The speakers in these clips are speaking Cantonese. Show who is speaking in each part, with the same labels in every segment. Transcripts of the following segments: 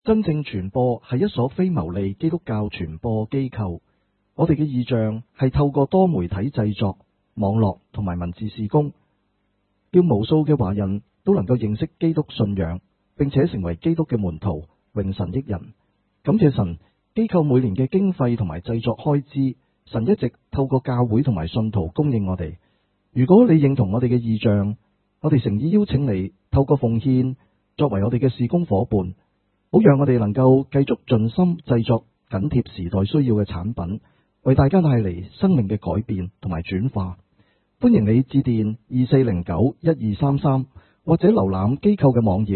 Speaker 1: 真正傳播係一所非牟利基督教傳播機構。我哋嘅異象係透過多媒體製作、網絡同埋文字事工，叫無數嘅華人都能夠認識基督信仰，並且成為基督嘅門徒，榮神益人。感謝神，機構每年嘅經費同埋製作開支，神一直透過教會同埋信徒供應我哋。如果你認同我哋嘅異象，我哋誠意邀請你透過奉獻作為我哋嘅事工夥伴，好讓我哋能夠繼續盡心製作緊貼時代需要嘅產品，為大家帶嚟生命嘅改變同埋轉化。歡迎你致電2409-1233，或者瀏覽機構嘅網頁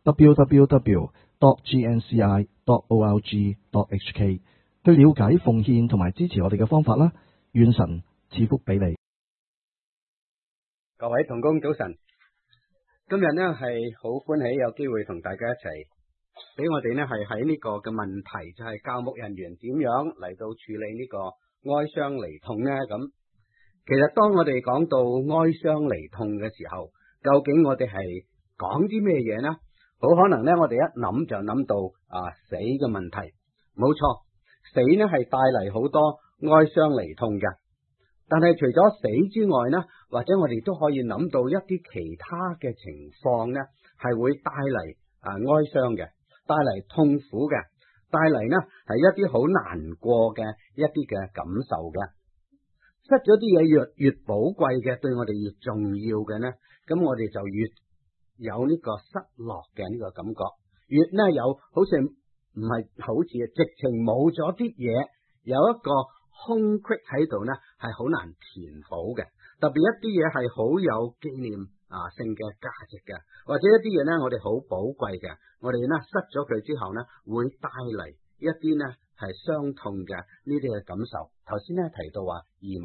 Speaker 1: www.gnci.org.hk 去了解奉獻同埋支持我哋嘅方法啦。願神賜福俾你。
Speaker 2: 各位同工早晨，今日呢係好歡喜有機會同大家一齊，俾我哋呢係喺呢個嘅問題，就係教牧人員點樣嚟到處理呢個哀傷離痛呢？咁其實當我哋講到哀傷離痛嘅時候，究竟我哋係講啲咩嘢呢？好可能呢，我哋一諗就諗到死嘅問題。冇錯，死呢係帶嚟好多哀傷離痛嘅。但係除咗死之外呢，或者我哋都可以諗到一啲其他嘅情況呢，係會帶嚟哀傷嘅，帶嚟痛苦嘅，帶嚟呢係一啲好難過嘅一啲嘅感受嘅。失咗啲嘢越寶貴嘅，對我哋越重要嘅呢，咁我哋就越有呢個失落嘅呢個感覺，越呢有好似唔係好似直情冇咗啲嘢，有一個空隙喺度呢，係好難填補嘅。特別一啲嘢係好有紀念性嘅價值嘅，或者一啲嘢呢，我哋好寶貴嘅，我哋呢失咗佢之後呢，會帶嚟一啲呢係傷痛嘅呢啲嘅感受。頭先呢提到話移民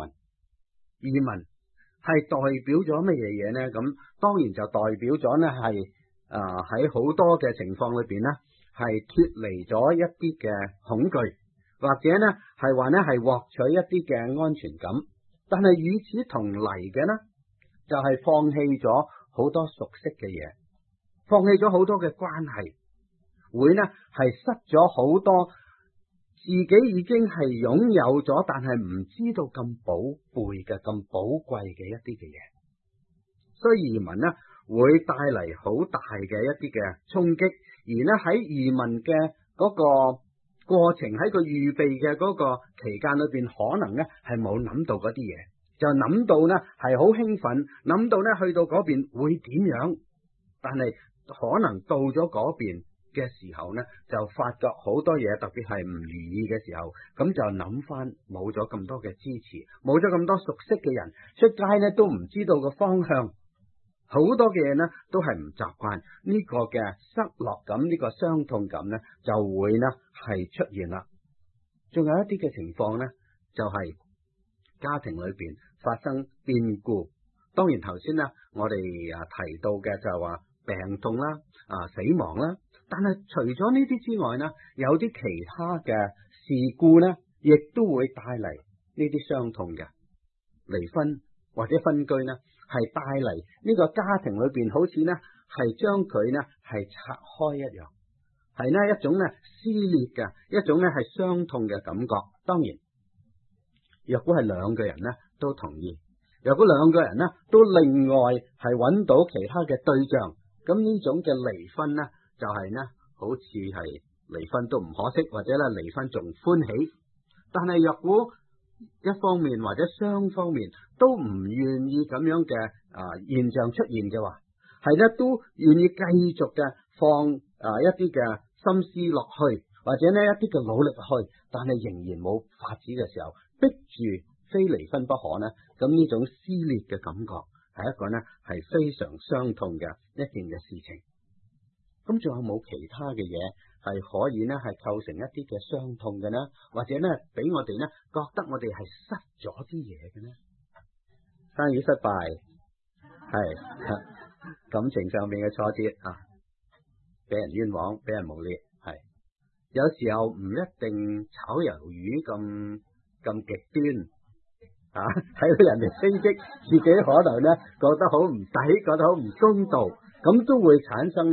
Speaker 2: 係代表咗乜嘢嘢呢？咁當然就代表咗呢係喺好多嘅情況裏邊呢，係脫離咗一啲嘅恐懼，或者呢係話呢係獲取一啲嘅安全感。但係與此同嚟嘅呢，就係放棄咗好多熟悉嘅嘢，放棄咗好多嘅關係，會呢係失咗好多自己已經係擁有咗，但係唔知道咁寶貝嘅、咁寶貴嘅一啲嘅嘢。所以移民呢會帶嚟好大嘅一啲嘅衝擊，而呢喺移民嘅嗰個過程，喺個預備嘅嗰個期間裏邊，可能呢係冇諗到嗰啲嘢，就諗到呢係好興奮，諗到呢去到嗰邊會點樣，但係可能到咗嗰邊嘅時候呢，就發覺好多嘢，特別係唔如意嘅時候，咁就諗翻冇咗咁多嘅支持，冇咗咁多熟悉嘅人，出街呢都唔知道個方向，好多嘅嘢呢都係唔習慣，呢個嘅失落感，呢個傷痛感呢就會呢係出現啦。仲有一啲嘅情況呢，就係家庭裏邊發生變故。當然頭先呢我哋提到嘅就係話病痛啦、死亡啦，但係除咗呢啲之外呢，有啲其他嘅事故呢，亦都會帶嚟呢啲傷痛嘅。離婚或者分居呢，係帶嚟呢個家庭裏邊好似呢係將佢呢係拆開一樣，係呢一種呢撕裂嘅一種呢係傷痛嘅感覺。當然若果係兩個人呢都同意，若果兩個人呢都另外係揾到其他嘅對象，咁呢種嘅離婚呢就係呢好似係離婚都唔可惜，或者呢離婚仲歡喜。但係若果一方面或者雙方面都唔願意咁樣嘅現象出現嘅話，係呢都願意繼續嘅放一啲嘅心思落去，或者呢一啲嘅努力落去，但係仍然冇法子嘅時候，逼住非離婚不可呢，咁呢種撕裂嘅感覺係一個呢係非常傷痛嘅一件嘅事情。咁仲有冇其他嘅嘢係可以呢係構成一啲嘅傷痛嘅呢？或者呢俾我哋呢覺得我哋係失咗啲嘢嘅呢？生意失敗，係感情上面嘅挫折俾人冤枉，俾人誣衊，係有時候唔一定炒魷魚咁極端睇到人哋飛擊，自己可能呢覺得好唔抵，覺得好唔公道，咁都會產生呢好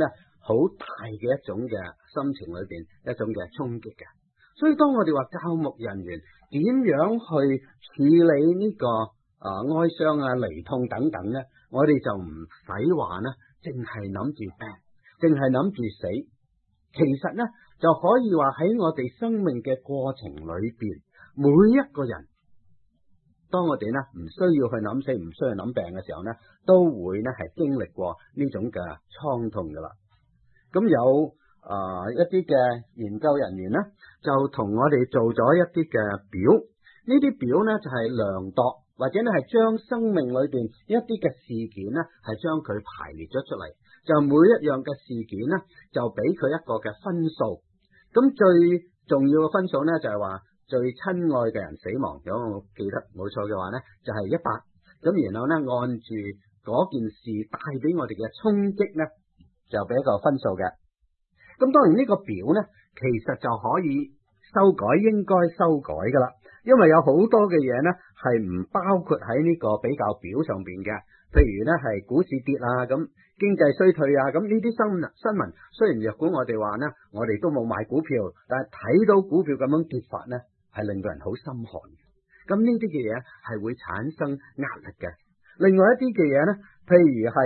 Speaker 2: 好大嘅一種嘅心情裏邊一種嘅衝擊嘅。所以當我哋話教牧人員點樣去處理呢個哀傷啊、離痛等等呢，我哋就唔使話呢，淨係諗住病，淨係諗住死。其實呢，就可以話喺我哋生命嘅過程裏邊，每一個人，當我哋呢唔需要去諗死，唔需要諗病嘅時候呢，都會呢係經歷過呢種嘅創痛噶啦。咁有一啲嘅研究人員呢，就同我哋做咗一啲嘅表，呢啲表呢，就係量度或者呢係將生命裏邊一啲嘅事件呢，係將佢排列咗出嚟，就每一樣嘅事件呢，就俾佢一個嘅分數。咁最重要嘅分數呢，就係話最親愛嘅人死亡，如果我記得冇錯嘅話呢，就係100。咁然後呢，按住嗰件事帶俾我哋嘅衝擊呢，就俾一個分數嘅。咁當然呢個表呢，其實就可以修改，應該修改噶啦，因為有好多嘅嘢呢係唔包括喺呢個比較表上邊嘅。譬如呢係股市跌啊，咁經濟衰退啊，咁呢啲新聞雖然若果我哋話呢，我哋都冇買股票，但係睇到股票咁樣跌法呢，係令到人好心寒嘅。咁呢啲嘅嘢係會產生壓力嘅。另外一啲嘅嘢呢，譬如係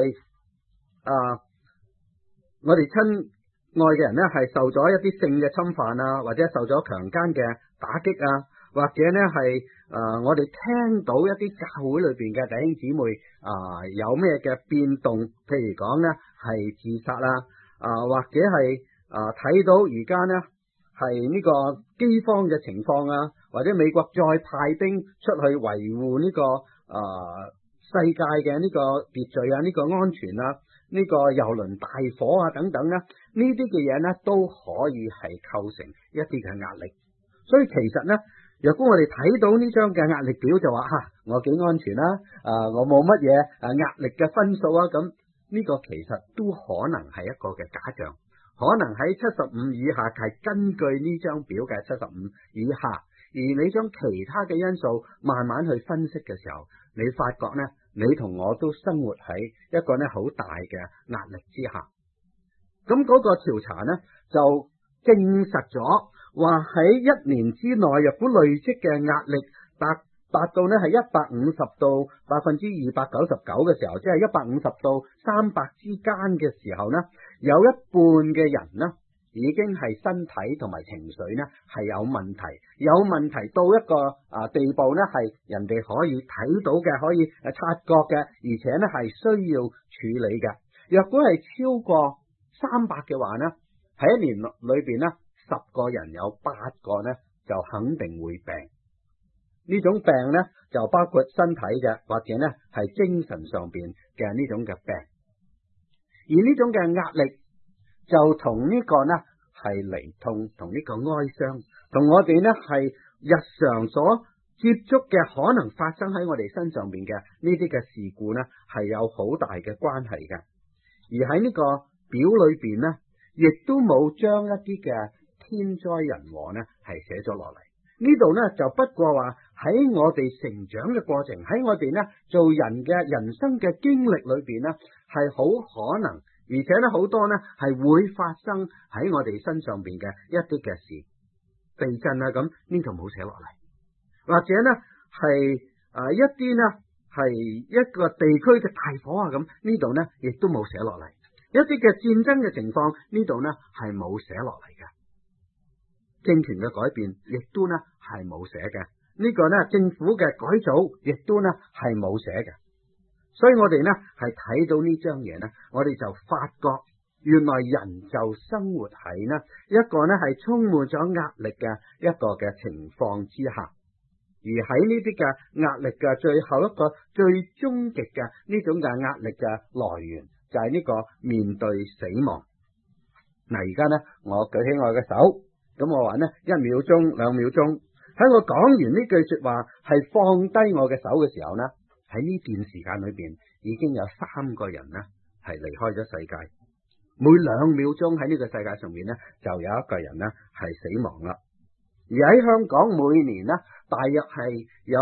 Speaker 2: 我哋親愛嘅人呢，係受咗一啲性嘅侵犯啊，或者受咗強姦嘅打擊啊，或者呢係我哋聽到一啲教會裏邊嘅弟兄姊妹有咩嘅變動，譬如講呢係自殺啦，或者係睇到而家呢係呢個饑荒嘅情況啊，或者美國再派兵出去維護呢個世界嘅呢個秩序啊，呢個安全啊，呢個郵輪大火啊等等呢，呢啲嘅嘢呢都可以係構成一啲嘅壓力。所以其實呢，若果我哋睇到呢張嘅壓力表就話我幾安全啦，我冇乜嘢壓力嘅分數啊，咁呢個其實都可能係一個嘅假象，可能喺75以下係根據呢張表嘅75以下，而你將其他嘅因素慢慢去分析嘅時候，你發覺呢，你同我都生活喺一個呢好大嘅壓力之下。咁嗰個調查呢就證實咗，話喺1年之內，若果累積嘅壓力達到呢係150到299嘅時候，即係150到300之間嘅時候呢，有一半嘅人呢已經係身體同埋情緒呢係有問題，到一個地步呢係人哋可以睇到嘅，可以察覺嘅，而且呢係需要處理嘅。若果係超過300嘅話呢，喺1年裏邊呢，10個人有8個呢就肯定會病。呢種病呢就包括身體嘅，或者呢係精神上邊嘅呢種嘅病。而呢種嘅壓力就同呢個呢係離痛，同呢個哀傷，同我哋呢係日常所接觸嘅可能發生喺我哋身上邊嘅呢啲嘅事故呢係有好大嘅關係嘅。而喺呢個表裏邊呢，亦都冇將一啲嘅天災人禍呢係寫咗落嚟。呢度呢就不過話喺我哋成長嘅過程，喺我哋呢做人嘅人生嘅經歷裏邊呢，係好可能，而且呢好多呢係會發生喺我哋身上邊嘅一啲嘅事，地震啊咁，呢度冇寫落嚟，或者呢係一啲呢係一個地區嘅大火啊咁，呢度呢亦都冇寫落嚟，一啲嘅戰爭嘅情況，呢度呢係冇寫落嚟嘅。政權嘅改變亦都呢係冇寫嘅，呢個呢政府嘅改組亦都呢係冇寫嘅。所以我哋呢係睇到呢張嘢呢，我哋就發覺原來人就生活喺呢一個呢係充滿咗壓力嘅一個嘅情況之下，而喺呢啲嘅壓力嘅最後一個最終極嘅呢種嘅壓力嘅來源就係呢個面對死亡。嗱，而家呢我舉起我嘅手。咁我話呢1秒鐘2秒鐘，喺我講完呢句說話係放低我嘅手嘅時候呢，喺呢段時間裏邊已經有3個人呢係離開咗世界。每2秒鐘喺呢個世界上面呢就有1個人呢係死亡啦。而喺香港每年呢大約係有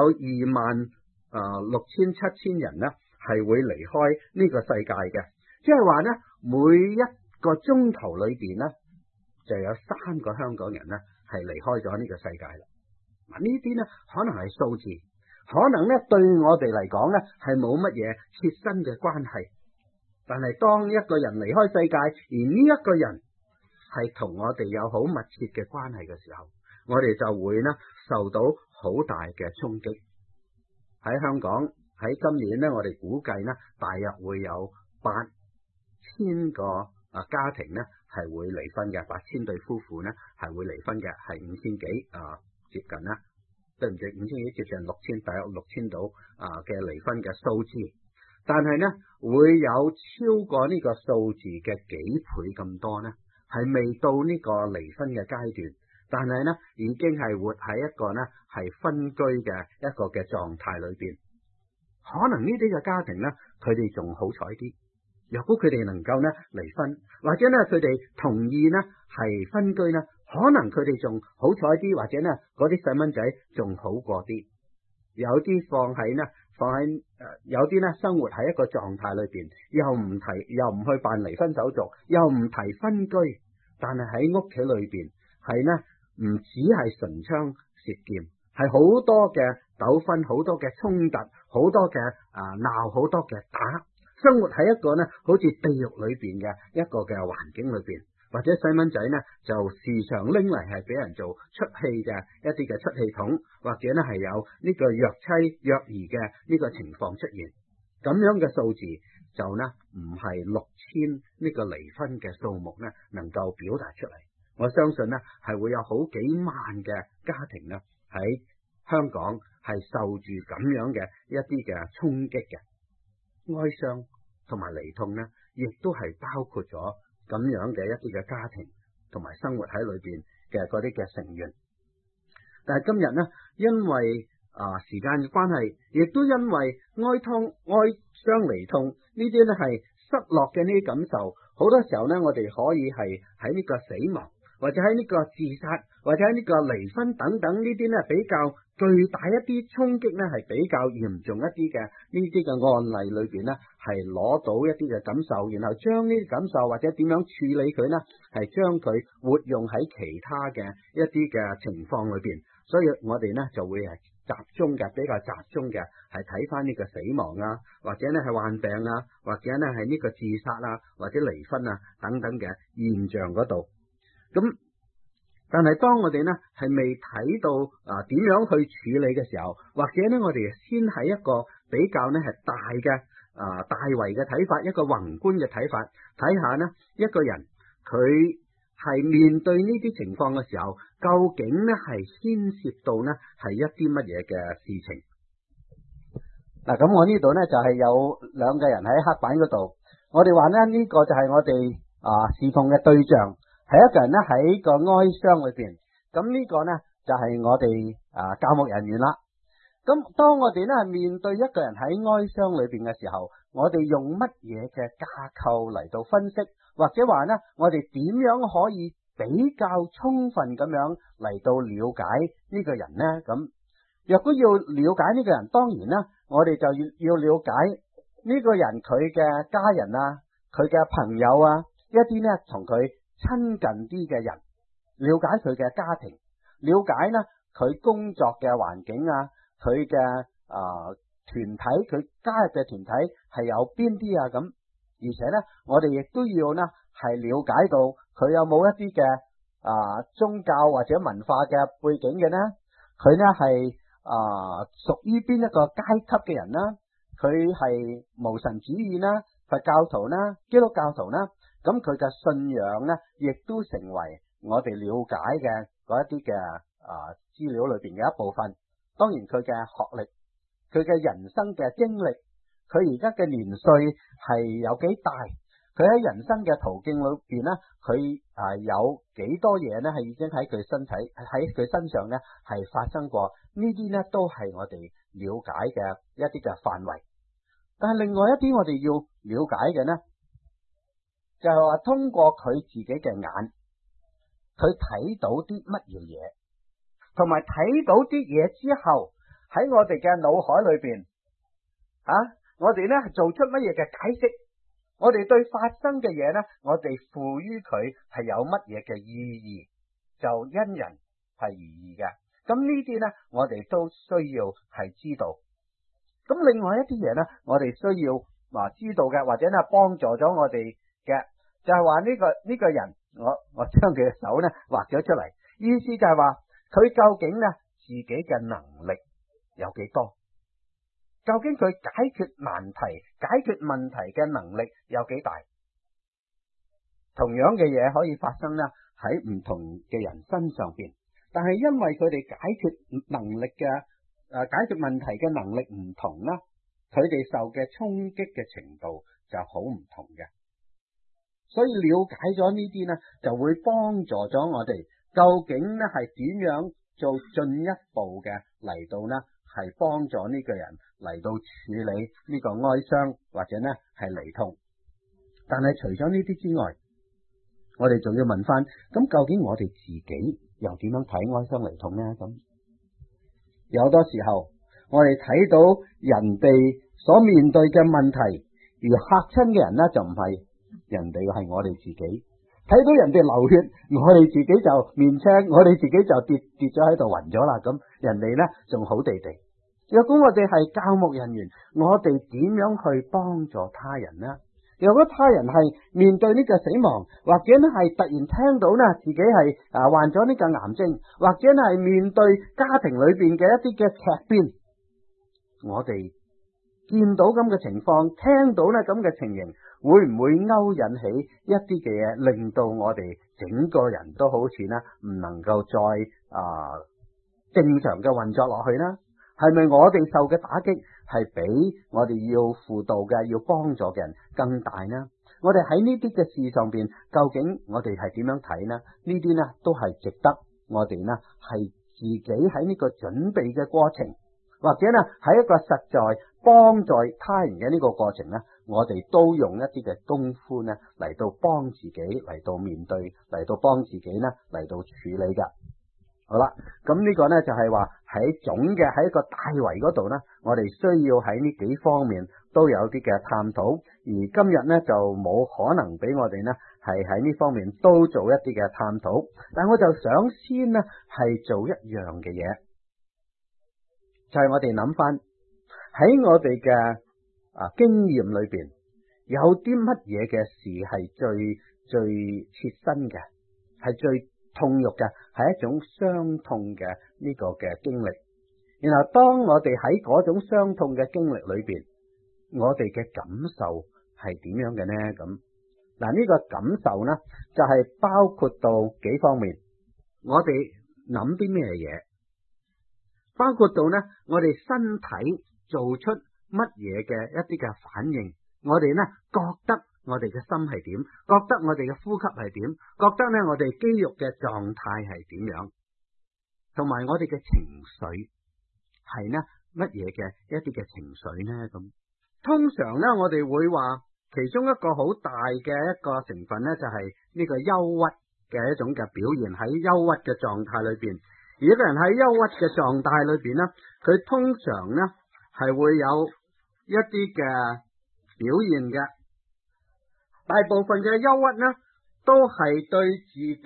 Speaker 2: 26000-7000人呢係會離開呢個世界嘅，即係話呢每一個鐘頭裏邊呢，就有3個香港人呢係離開咗呢個世界啦。呢啲呢可能係數字，可能呢對我哋嚟講呢係冇乜嘢切身嘅關係，但係當一個人離開世界，而呢一個人係同我哋有好密切嘅關係嘅時候，我哋就會呢受到好大嘅衝擊。喺香港喺今年呢，我哋估計呢大約會有8000個家庭呢係會離婚嘅，8000對夫婦呢係會離婚嘅，係5000幾接近啦，對唔對？5000幾接近6000，大約6000到嘅離婚嘅數字，但係呢會有超過呢個數字嘅幾倍咁多呢，係未到呢個離婚嘅階段，但係呢已經係活喺一個呢係分居嘅一個嘅狀態裏邊。可能呢啲嘅家庭呢，佢哋仲好彩啲。若果佢哋能夠呢離婚，或者呢佢哋同意呢係分居呢，可能佢哋仲好彩啲，或者呢嗰啲細蚊仔仲好過啲。有啲有啲呢生活喺一個狀態裏邊，又唔去辦離婚手續，又唔提分居，但係喺屋企裏邊係呢唔只係唇槍舌劍，係好多嘅糾紛，好多嘅衝突，好多嘅鬧，好多嘅打。生活喺一個呢好似地獄裏邊嘅一個嘅環境裏邊，或者細蚊仔呢就時常拎嚟係俾人做出氣嘅一啲嘅出氣筒，或者呢係有呢個虐妻虐兒嘅呢個情況出現。咁樣嘅數字就呢唔係6000呢個離婚嘅數目呢能夠表達出嚟。我相信呢係會有好幾萬嘅家庭呢喺香港係受住咁樣嘅一啲嘅衝擊嘅。哀傷同埋離痛呢，亦都係包括咗咁樣嘅一啲嘅家庭同埋生活喺裏邊嘅嗰啲嘅成員。但係今日呢，因為時間嘅關係，亦都因為哀傷離痛呢啲呢係失落嘅呢啲感受，好多時候呢，我哋可以係喺呢個死亡，或者喺呢個自殺，或者喺呢個離婚等等呢啲呢比較巨大一啲衝擊呢，係比較嚴重一啲嘅呢啲嘅案例裏邊呢，係攞到一啲嘅感受，然後將呢啲感受或者點樣處理佢呢，係將佢活用喺其他嘅一啲嘅情況裏邊。所以我哋呢就會係比較集中嘅係睇翻呢個死亡啊，或者呢係患病啊，或者呢係呢個自殺啊，或者離婚啊等等嘅現象嗰度。咁但係當我哋呢係未睇到點樣去處理嘅時候，或者呢我哋先喺一個比較呢係大圍嘅睇法，一個宏觀嘅睇法，睇下呢一個人佢係面對呢啲情況嘅時候，究竟呢係牽涉到呢係一啲乜嘢嘅事情。嗱，咁我呢度呢就係有2個人喺黑板嗰度，我哋話呢個就係我哋侍奉嘅對象。係一個人咧喺個哀傷裏邊，咁呢個呢就係我哋教牧人員啦。咁當我哋呢面對一個人喺哀傷裏邊嘅時候，我哋用乜嘢嘅架構嚟到分析，或者話呢我哋點樣可以比較充分咁樣嚟到了解呢個人呢？咁若果要了解呢個人，當然啦，我哋就要了解呢個人佢嘅家人啊，佢嘅朋友啊，一啲呢同佢親近啲嘅人，了解佢嘅家庭，了解呢佢工作嘅環境啊，佢嘅團體，佢加入嘅團體係有邊啲啊咁，而且呢我哋亦都要呢係了解到佢有冇一啲嘅宗教或者文化嘅背景嘅呢，佢呢係屬於邊一個階級嘅人啦，佢係無神主義啦，佛教徒啦，基督教徒啦。咁佢嘅信仰呢，亦都成為我哋了解嘅嗰一啲嘅資料裏邊嘅一部分。當然佢嘅學歷，佢嘅人生嘅經歷，佢而家嘅年歲係有幾大，佢喺人生嘅途徑裏邊呢，佢有幾多嘢呢係已經喺佢身上呢係發生過。呢啲呢都係我哋了解嘅一啲嘅範圍。但係另外一啲我哋要了解嘅呢，就係話通過佢自己嘅眼，佢睇到啲乜嘢嘢，同埋睇到啲嘢之後喺我哋嘅腦海裏邊我哋呢做出乜嘢嘅解釋， 我哋對發生嘅嘢呢，我哋賦予佢係有乜嘢嘅意義，就因人係而異嘅。咁呢啲呢，我哋都需要係知道。咁另外一啲嘢呢，我哋需要知道嘅，或者呢幫助咗我哋嘅，就係話呢個人，我將佢嘅手呢畫咗出嚟，意思就係話佢究竟呢自己嘅能力有幾多？究竟佢解決難題、解決問題嘅能力有幾大？同樣嘅嘢可以發生呢喺唔同嘅人身上邊，但係因為佢哋解決能力嘅解決問題嘅能力唔同啦，佢哋受嘅衝擊嘅程度就好唔同嘅。所以了解咗呢啲呢，就會幫助咗我哋究竟呢係點樣做進一步嘅嚟到呢係幫助呢個人嚟到處理呢個哀傷或者呢係離痛。但係除咗呢啲之外，我哋仲要問翻，咁究竟我哋自己又點樣睇哀傷離痛呢？咁有多時候我哋睇到人哋所面對嘅問題而嚇親嘅人呢，就唔係人哋，係我哋自己。睇到人哋流血，我哋自己就面青，我哋自己就跌咗喺度暈咗啦。咁人哋呢仲好地地。若果我哋係教牧人員，我哋點樣去幫助他人呢？如果他人係面對呢個死亡，或者呢係突然聽到呢自己係患咗呢個癌症，或者呢係面對家庭裏邊嘅一啲嘅劇變，我哋見到咁嘅情況，聽到呢咁嘅情形，會唔會勾引起一啲嘅嘢，令到我哋整個人都好似呢唔能夠再正常嘅運作落去呢？係咪我哋受嘅打擊係比我哋要輔導嘅、要幫助嘅人更大呢？我哋喺呢啲嘅事上邊，究竟我哋係點樣睇呢？呢啲呢都係值得我哋呢係自己喺呢個準備嘅過程，或者呢喺一個實在幫助他人嘅呢個過程呢，我哋都用一啲嘅功夫呢嚟到幫自己，嚟到面對，嚟到幫自己呢嚟到處理噶。好啦，咁呢個呢就係話喺總嘅喺一個大圍嗰度呢，我哋需要喺呢幾方面都有啲嘅探討，而今日呢就冇可能俾我哋呢係喺呢方面都做一啲嘅探討，但我就想先呢係做一樣嘅嘢，就係我哋諗翻喺我哋嘅經驗裏邊有啲乜嘢嘅事係最切身嘅，係最痛肉嘅，係一種傷痛嘅呢個嘅經歷。然後當我哋喺嗰種傷痛嘅經歷裏邊，我哋嘅感受係點樣嘅呢？咁嗱，呢個感受呢就係包括到幾方面，我哋諗啲咩嘢，包括到呢我哋身體做出乜嘢嘅一啲嘅反應，我哋呢覺得我哋嘅心係點，覺得我哋嘅呼吸係點，覺得呢我哋肌肉嘅狀態係點樣，同埋我哋嘅情緒係呢乜嘢嘅一啲嘅情緒呢？咁通常呢我哋會話其中一個好大嘅一個成分呢，就係呢個憂鬱嘅一種嘅表現，喺憂鬱嘅狀態裏邊。而一個人喺憂鬱嘅狀態裏邊呢，佢通常呢係會有一啲嘅表現嘅。大部分嘅憂鬱呢，都係對自己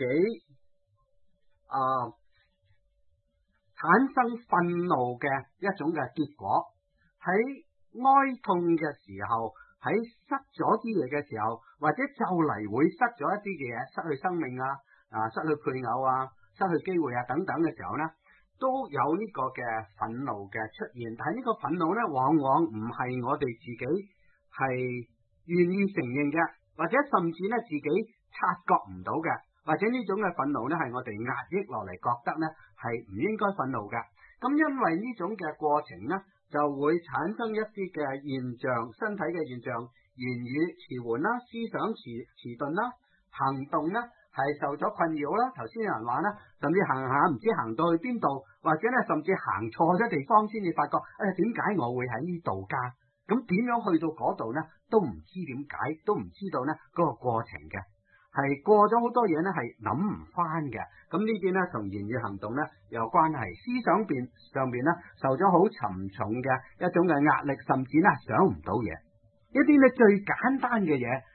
Speaker 2: 產生憤怒嘅一種嘅結果。喺哀痛嘅時候，喺失咗啲嘢嘅時候，或者就嚟會失咗一啲嘅嘢，失去生命啊，失去配偶啊，失去機會啊等等嘅時候呢，都有呢個嘅憤怒嘅出現。但係呢個憤怒呢，往往唔係我哋自己係願意承認嘅，或者甚至呢自己察覺唔到嘅，或者呢種嘅憤怒呢係我哋壓抑落嚟，覺得呢係唔應該憤怒嘅。咁因為呢種嘅過程呢，就會產生一啲嘅現象，身體嘅現象，言語遲緩啦，思想遲鈍啦，行動呢係受咗困擾啦。頭先有人話呢，甚至行下唔知行到去邊度，或者呢甚至行錯咗地方先至發覺，點解我會喺呢度㗎？咁點樣去到嗰度呢？都唔知點解，都唔知道呢嗰個過程嘅，係過咗好多嘢呢，係諗唔翻嘅。咁呢啲呢同言語行動呢有關係，思想上邊呢受咗好沉重嘅一種嘅壓力，甚至呢想唔到嘢。一啲呢最簡單嘅嘢，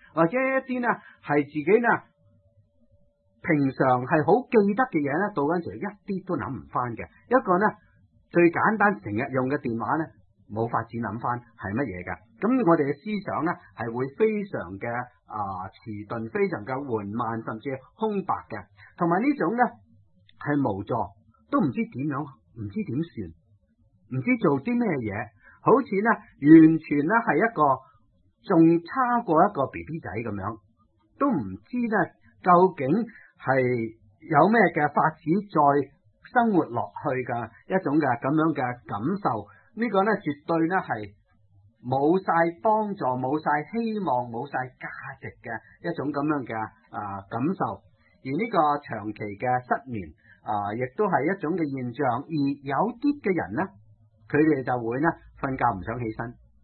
Speaker 2: 或者一啲呢係自己呢平常係好記得嘅嘢呢，到嗰陣時一啲都諗唔翻嘅。一個呢最簡單成日用嘅電話呢，冇法子諗翻係乜嘢㗎。咁我哋嘅思想呢係會非常嘅遲鈍，非常嘅緩慢，甚至空白嘅，同埋呢種呢係無助，都唔知點樣，唔知點算，唔知做啲咩嘢，好似呢完全呢係一個仲差過一個 BB 仔咁樣，都唔知呢究竟係有咩嘅法子再生活落去嘅一種嘅咁樣嘅感受。呢個呢絕對呢係冇晒幫助，冇晒希望，冇晒價值嘅一種咁樣嘅感受。而呢個長期嘅失眠亦都係一種嘅現象。而有啲嘅人呢，佢哋就會呢瞓覺唔想起身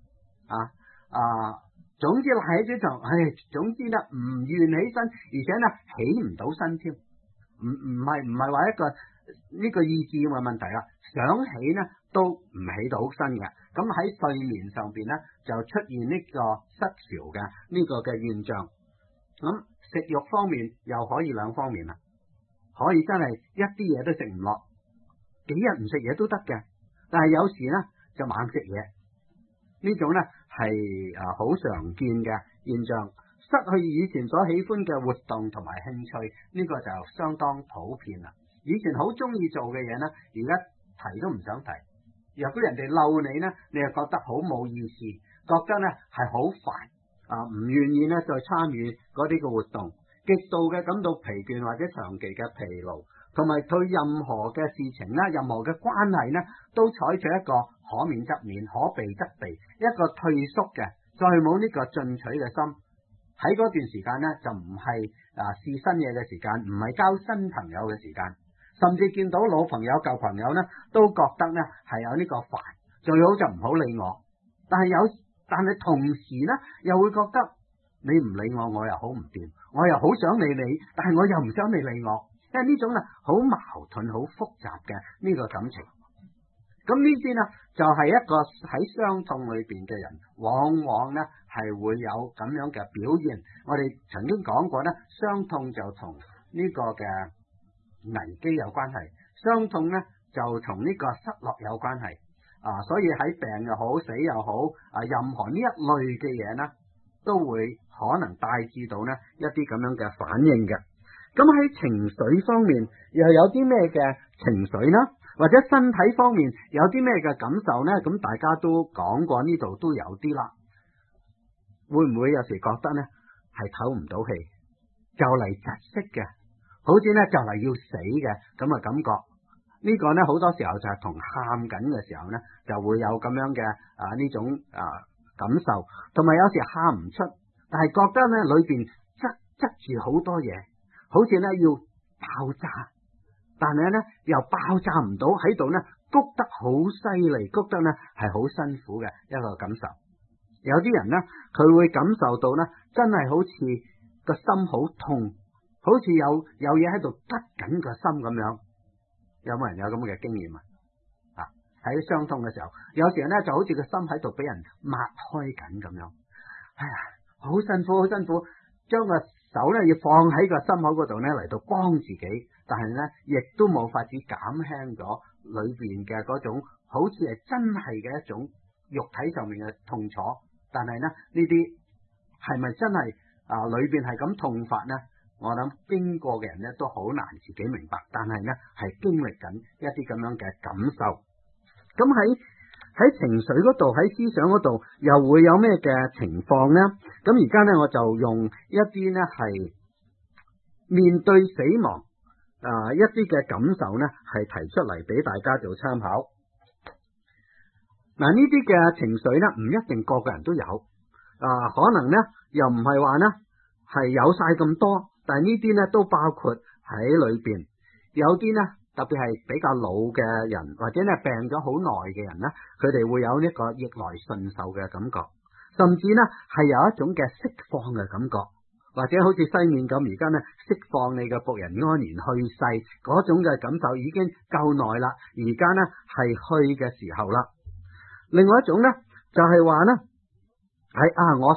Speaker 2: 總之賴喺張床，總之呢唔願起身，而且呢起唔到身添。唔係話一個呢個意志嘅問題啦，想起呢都唔起到身嘅。咁喺睡眠上邊呢，就出現呢個失調嘅呢個嘅現象。咁食慾方面又可以兩方面啦，可以真係一啲嘢都食唔落，幾日唔食嘢都得嘅。但係有時呢就猛食嘢，呢種呢係好常見嘅現象。失去以前所喜歡嘅活動同埋興趣，呢個就相當普遍啦。以前好中意做嘅嘢呢，而家提都唔想提。若果人哋嬲你呢，你又覺得好冇意思，覺得呢係好煩唔願意呢再參與嗰啲嘅活動，極度嘅感到疲倦或者長期嘅疲勞，同埋對任何嘅事情啦、任何嘅關係呢，都採取一個可免則免、可避則避，一個退縮嘅，再冇呢個進取嘅心。喺嗰段時間呢，就唔係試新嘢嘅時間，唔係交新朋友嘅時間，甚至見到老朋友、舊朋友呢，都覺得呢係有呢個煩，最好就唔好理我。但係同時呢，又會覺得你唔理我，我又好唔掂，我又好想理你，但係我又唔想你理我，因為呢種呢好矛盾、好複雜嘅呢個感情。咁呢啲呢就係一個喺傷痛裏邊嘅人，往往呢係會有咁樣嘅表現。我哋曾經講過呢，傷痛就同呢個嘅危機有關係，傷痛呢就同呢個失落有關係所以喺病又好，死又好任何呢一類嘅嘢呢，都會可能帶致到呢一啲咁樣嘅反應嘅。咁喺情緒方面又有啲咩嘅情緒呢？或者身體方面有啲咩嘅感受呢？咁大家都講過，呢度都有啲啦。會唔會有時覺得呢係唞唔到氣，就嚟窒息嘅，好似呢就嚟要死嘅咁嘅感覺？呢個呢好多時候就係同喊緊嘅時候呢就會有咁樣嘅呢種感受，同埋有時喊唔出，但係覺得呢裏邊執住好多嘢，好似呢要爆炸。但係呢又爆炸唔到，喺度呢谷得好犀利，谷得呢係好辛苦嘅一個感受。有啲人呢佢會感受到呢真係好似個心好痛，好似有嘢喺度拮緊個心咁樣。有冇人有咁嘅經驗喺傷痛嘅時候，有時呢就好似個心喺度俾人抹開緊咁樣。哎呀，好辛苦，好辛苦，將個手呢要放喺個心口嗰度呢嚟到幫自己，但係呢亦都冇法子減輕咗裏邊嘅嗰種好似係真係嘅一種肉體上面嘅痛楚。但係呢啲係咪真係裏邊係咁痛法呢？我諗經過嘅人呢都好難自己明白，但係呢係經歷緊一啲咁樣嘅感受。咁喺情緒嗰度，喺思想嗰度又會有咩嘅情況呢？咁而家呢我就用一啲呢係面對死亡一啲嘅感受呢係提出嚟俾大家做參考。呢啲嘅情緒呢唔一定個個人都有可能呢又唔係話呢係有晒咁多，但係呢啲呢都包括喺裏邊。有啲呢特別係比較老嘅人，或者呢病咗好耐嘅人呢，佢哋會有一個逆來順受嘅感覺，甚至呢係有一種嘅釋放嘅感覺，或者好似西面咁，而家呢釋放你嘅僕人安然去世嗰種嘅感受已經夠耐啦，而家呢係去嘅時候啦。另外一種呢就係話呢係我所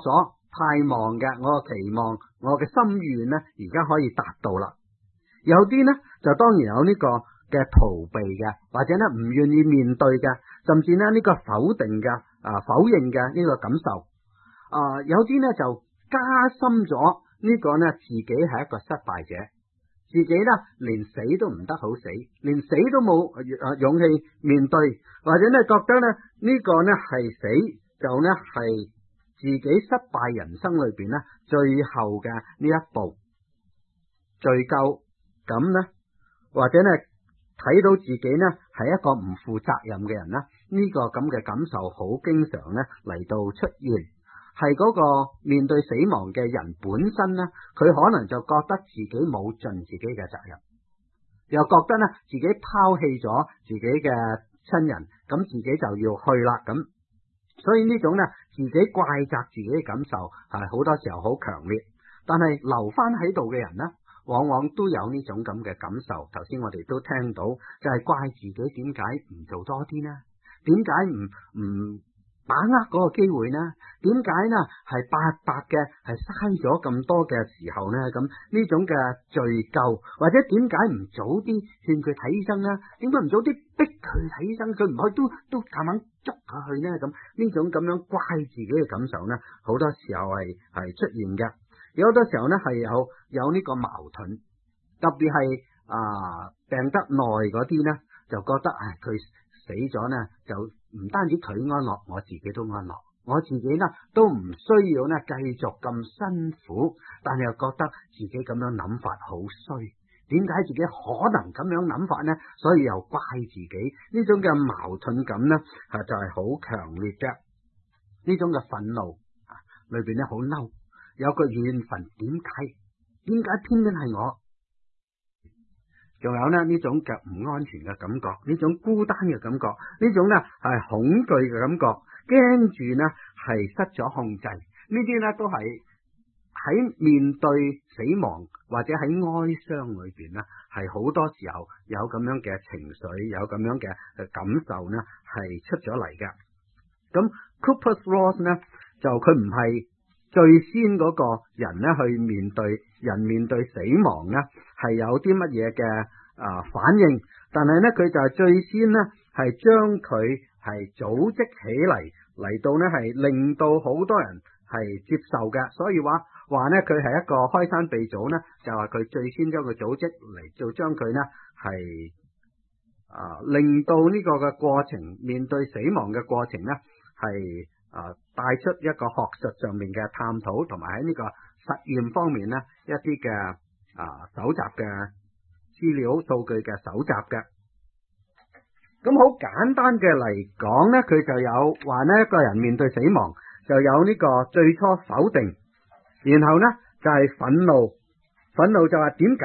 Speaker 2: 盼望嘅，我嘅期望，我嘅心願呢，而家可以達到啦。有啲呢，就當然有呢個嘅逃避嘅，或者呢唔願意面對嘅，甚至呢個否定嘅否認嘅呢個感受。有啲呢就加深咗呢個呢自己係一個失敗者，自己呢連死都唔得好死，連死都冇勇氣面對，或者呢覺得呢個呢係死就呢係自己失敗人生裏邊呢最後嘅呢一步，罪疚咁呢，或者呢睇到自己呢係一個唔負責任嘅人呢，呢個咁嘅感受好經常呢嚟到出現，係嗰個面對死亡嘅人本身呢，佢可能就覺得自己冇盡自己嘅責任，又覺得呢自己拋棄咗自己嘅親人，咁自己就要去啦咁。所以呢種呢自己怪責自己嘅感受係好多時候好強烈，但係留翻喺度嘅人呢，往往都有呢種咁嘅感受。頭先我哋都聽到，就係怪自己點解唔做多啲呢？點解唔把握嗰個機會呢？點解呢係白白嘅係嘥咗咁多嘅時候呢？咁呢種嘅罪疚，或者點解唔早啲勸佢睇醫生呢？點解唔早啲逼佢睇醫生？佢唔去都夾硬捉下去呢？咁呢種咁樣怪自己嘅感受呢，好多時候係出現嘅。有好多時候呢係有呢個矛盾，特別係病得耐嗰啲呢，就覺得佢死咗呢，就唔單止佢安樂，我自己都安樂，我自己呢都唔需要呢繼續咁辛苦，但係又覺得自己咁樣諗法好衰，點解自己可能咁樣諗法呢？所以又怪自己，呢種嘅矛盾感呢就係好強烈嘅，呢種嘅憤怒裏邊呢好嬲，有個怨憤，點解偏偏係我？仲有呢種嘅唔安全嘅感覺，呢種孤單嘅感覺，呢種呢係恐懼嘅感覺，驚住呢係失咗控制，呢啲呢都係喺面對死亡或者喺哀傷裏邊呢，係好多時候有咁樣嘅情緒，有咁樣嘅感受呢係出咗嚟嘅。咁 Küppers-Ross 呢就佢唔係最先嗰個人呢去面對死亡呢係有啲乜嘢嘅反應，但係呢佢就係最先呢係將佢係組織起嚟到呢係令到好多人係接受嘅，所以話呢佢係一個開山鼻祖呢，就話佢最先將佢組織嚟就將佢呢係令到呢個嘅過程，面對死亡嘅過程呢係帶出一個學術上面嘅探討，同埋喺呢個實驗方面呢一啲嘅搜集嘅資料數據嘅搜集嘅。咁好簡單嘅嚟講呢，佢就有話呢一個人面對死亡就有呢個最初否定，然後呢就係憤怒就話點解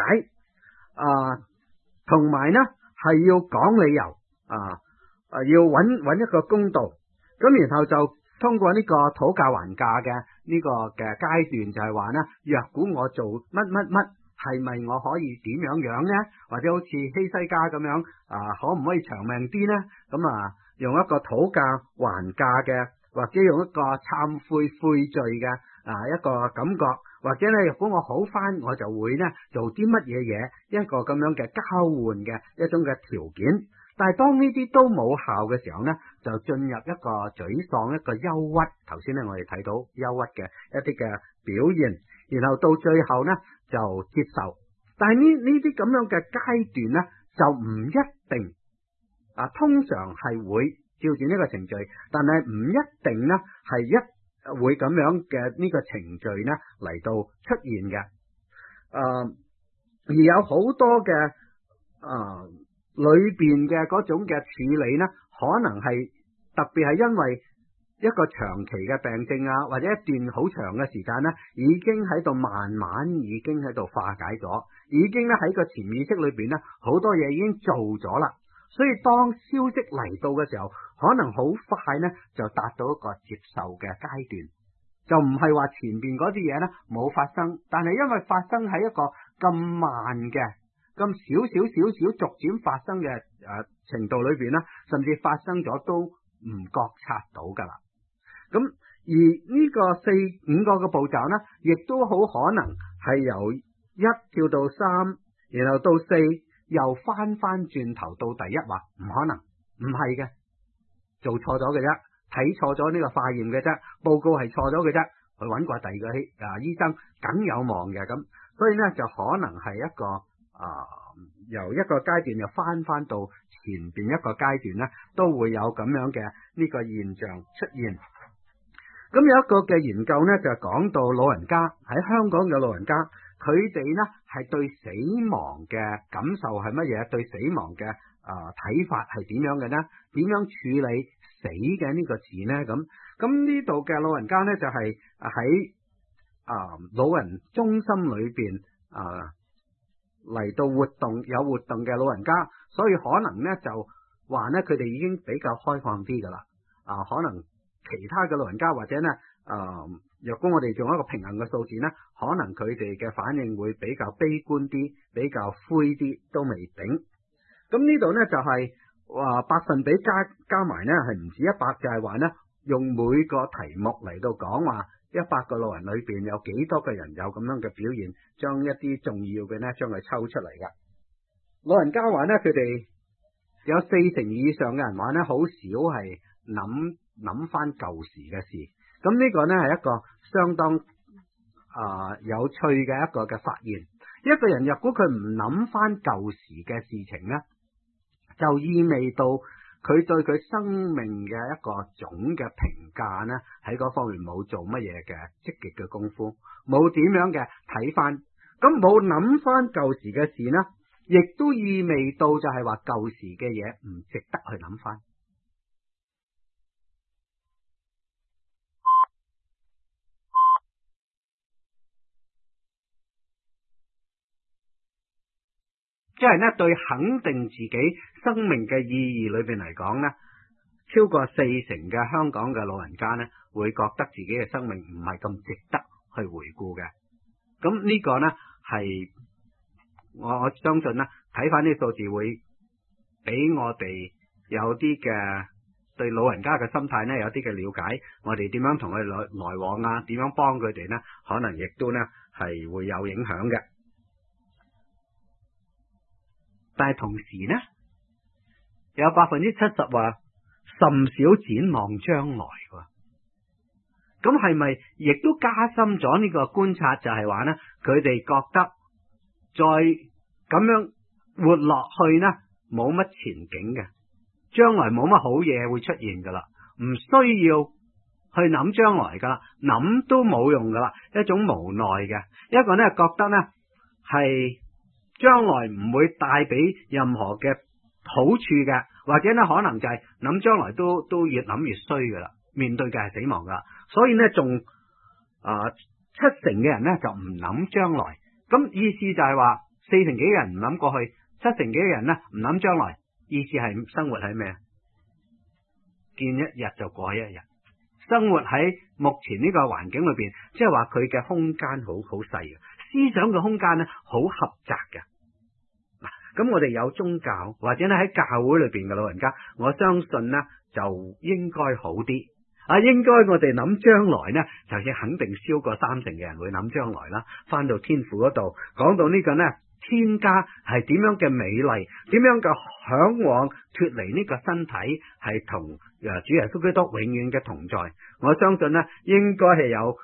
Speaker 2: 同埋呢係要講理由要揾一個公道，咁然後就通過呢個討價還價嘅呢個嘅階段，就係話呢，若果我做乜係咪我可以點樣呢？或者好似希西家咁樣可唔可以長命啲呢？咁用一個討價還價嘅，或者用一個懺悔罪嘅一個感覺，或者呢，如果我好翻，我就會呢做啲乜嘢，一個咁樣嘅交換嘅一種嘅條件。但係當呢啲都冇效嘅時候呢，就進入一個沮喪、一個憂鬱。頭先呢，我哋睇到憂鬱嘅一啲嘅表現，然後到最後呢就接受。但係呢啲咁樣嘅階段呢，就唔一定通常係會照住呢個程序，但係唔一定呢係會咁樣嘅呢個程序呢嚟到出現嘅。而有好多嘅裏邊嘅嗰種嘅處理呢，可能係特別係因為一個長期嘅病症或者一段好長嘅時間呢，已經喺度慢慢已經喺度化解咗，已經咧喺個潛意識裏邊呢，好多嘢已經做咗啦。所以當消息嚟到嘅時候，可能好快呢就達到一個接受嘅階段，就唔係話前邊嗰啲嘢呢冇發生，但係因為發生喺一個咁慢嘅咁少逐漸發生嘅程度裏邊呢，甚至發生咗都唔覺察到噶啦。咁而呢個五個嘅步驟呢，亦都好可能係由1跳到3，然後到4，又翻轉頭到第1，話唔可能，唔係嘅，做錯咗嘅啫，睇錯咗呢個化驗嘅啫，報告係錯咗嘅啫，去揾過第二個醫生，梗有望嘅。咁所以呢，就可能係一個由一個階段又翻到前邊一個階段呢，都會有咁樣嘅呢個現象出現。咁有一個嘅研究呢，就講到老人家喺香港嘅老人家，佢哋呢係對死亡嘅感受係乜嘢？對死亡嘅睇法係點樣嘅呢？點樣處理死嘅呢個字呢？咁呢度嘅老人家呢，就係喺老人中心裏邊嚟到有活動嘅老人家，所以可能呢就話呢，佢哋已經比較開放啲噶啦。可能其他嘅老人家或者呢，若果我哋用一個平衡嘅數字呢，可能佢哋嘅反應會比較悲觀啲，比較灰啲都未定。咁呢度呢，就係話百分比加埋呢係唔止100，就係話呢，用每個題目嚟到講話100個老人裏邊有幾多個人有咁樣嘅表現，將一啲重要嘅呢將佢抽出嚟㗎。老人家話呢，佢哋有40%以上嘅人話呢，好少係諗翻舊時嘅事。咁呢個呢係一個相當有趣嘅一個嘅發現。一個人若果佢唔諗翻舊時嘅事情呢，就意味到佢對佢生命嘅一個總嘅評價呢，喺嗰方面冇做乜嘢嘅積極嘅功夫，冇點樣嘅睇翻，咁冇諗翻舊時嘅事呢，亦都意味到就係話舊時嘅嘢唔值得去諗翻。即係呢，對肯定自己生命嘅意義裏邊嚟講呢，超過40%嘅香港嘅老人家呢，會覺得自己嘅生命唔係咁值得去回顧嘅。咁呢個呢係我相信呢，睇翻啲數字會俾我哋有啲嘅對老人家嘅心態呢有啲嘅了解，我哋點樣同佢來往啊，點樣幫佢哋呢，可能亦都呢係會有影響嘅。但係同時呢，有70%話甚少展望將來喎。咁係咪亦都加深咗呢個觀察？就係話呢，佢哋覺得再咁樣活落去呢，冇乜前景嘅，將來冇乜好嘢會出現噶啦，唔需要去諗將來噶啦，諗都冇用噶啦，一種無奈嘅。一個呢覺得呢係將來唔會帶俾任何嘅好處嘅，或者呢可能就係諗將來都越諗越衰噶啦，面對嘅係死亡噶，所以呢仲70%嘅人呢就唔諗將來。咁意思就係話40%幾嘅人唔諗過去，70%幾嘅人呢唔諗將來，意思係生活喺咩？見一日就過一日，生活喺目前呢個環境裏邊，即係話佢嘅空間好細嘅，思想嘅空間呢好狹窄嘅。嗱，咁我哋有宗教或者咧喺教會裏邊嘅老人家，我相信呢就應該好啲。應該我哋諗將來呢，就要肯定超過30%嘅人會諗將來啦。翻到天父嗰度，講到呢個呢，天家係點樣嘅美麗，點樣嘅向往脫離呢個身體，係同主耶穌基督永遠嘅同在。我相信呢，應該係有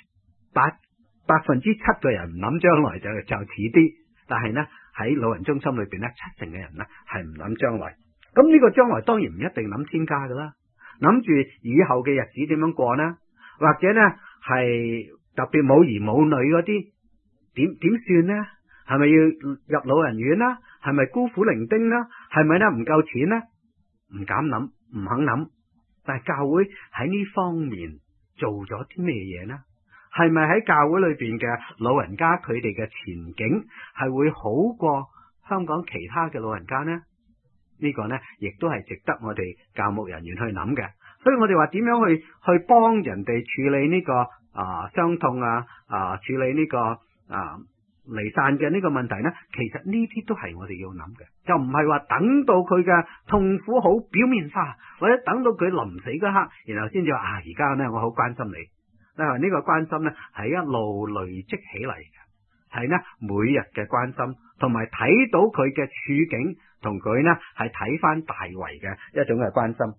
Speaker 2: 7%嘅人唔諗將來就似啲，但係呢，喺老人中心裏邊呢，70%嘅人呢係唔諗將來。咁呢個將來當然唔一定諗天家噶啦。諗住以後嘅日子點樣過呢？或者呢係特別冇兒冇女嗰啲點算呢？係咪要入老人院啦？係咪孤苦伶仃啦？係咪呢唔夠錢呢？唔敢諗，唔肯諗。但係教會喺呢方面做咗啲咩嘢呢？係咪喺教會裏邊嘅老人家佢哋嘅前景係會好過香港其他嘅老人家呢？呢個呢，亦都係值得我哋教牧人員去諗嘅。所以我哋話點樣去幫人哋處理呢個傷痛處理呢個離散嘅呢個問題呢，其實呢啲都係我哋要諗嘅，就唔係話等到佢嘅痛苦好表面化，或者等到佢臨死嗰刻，然後先至話而家呢我好關心你。呢個關心呢係一路累積起嚟嘅，係呢每日嘅關心，同埋睇到佢嘅處境，同佢呢係睇翻大圍嘅一種嘅關心。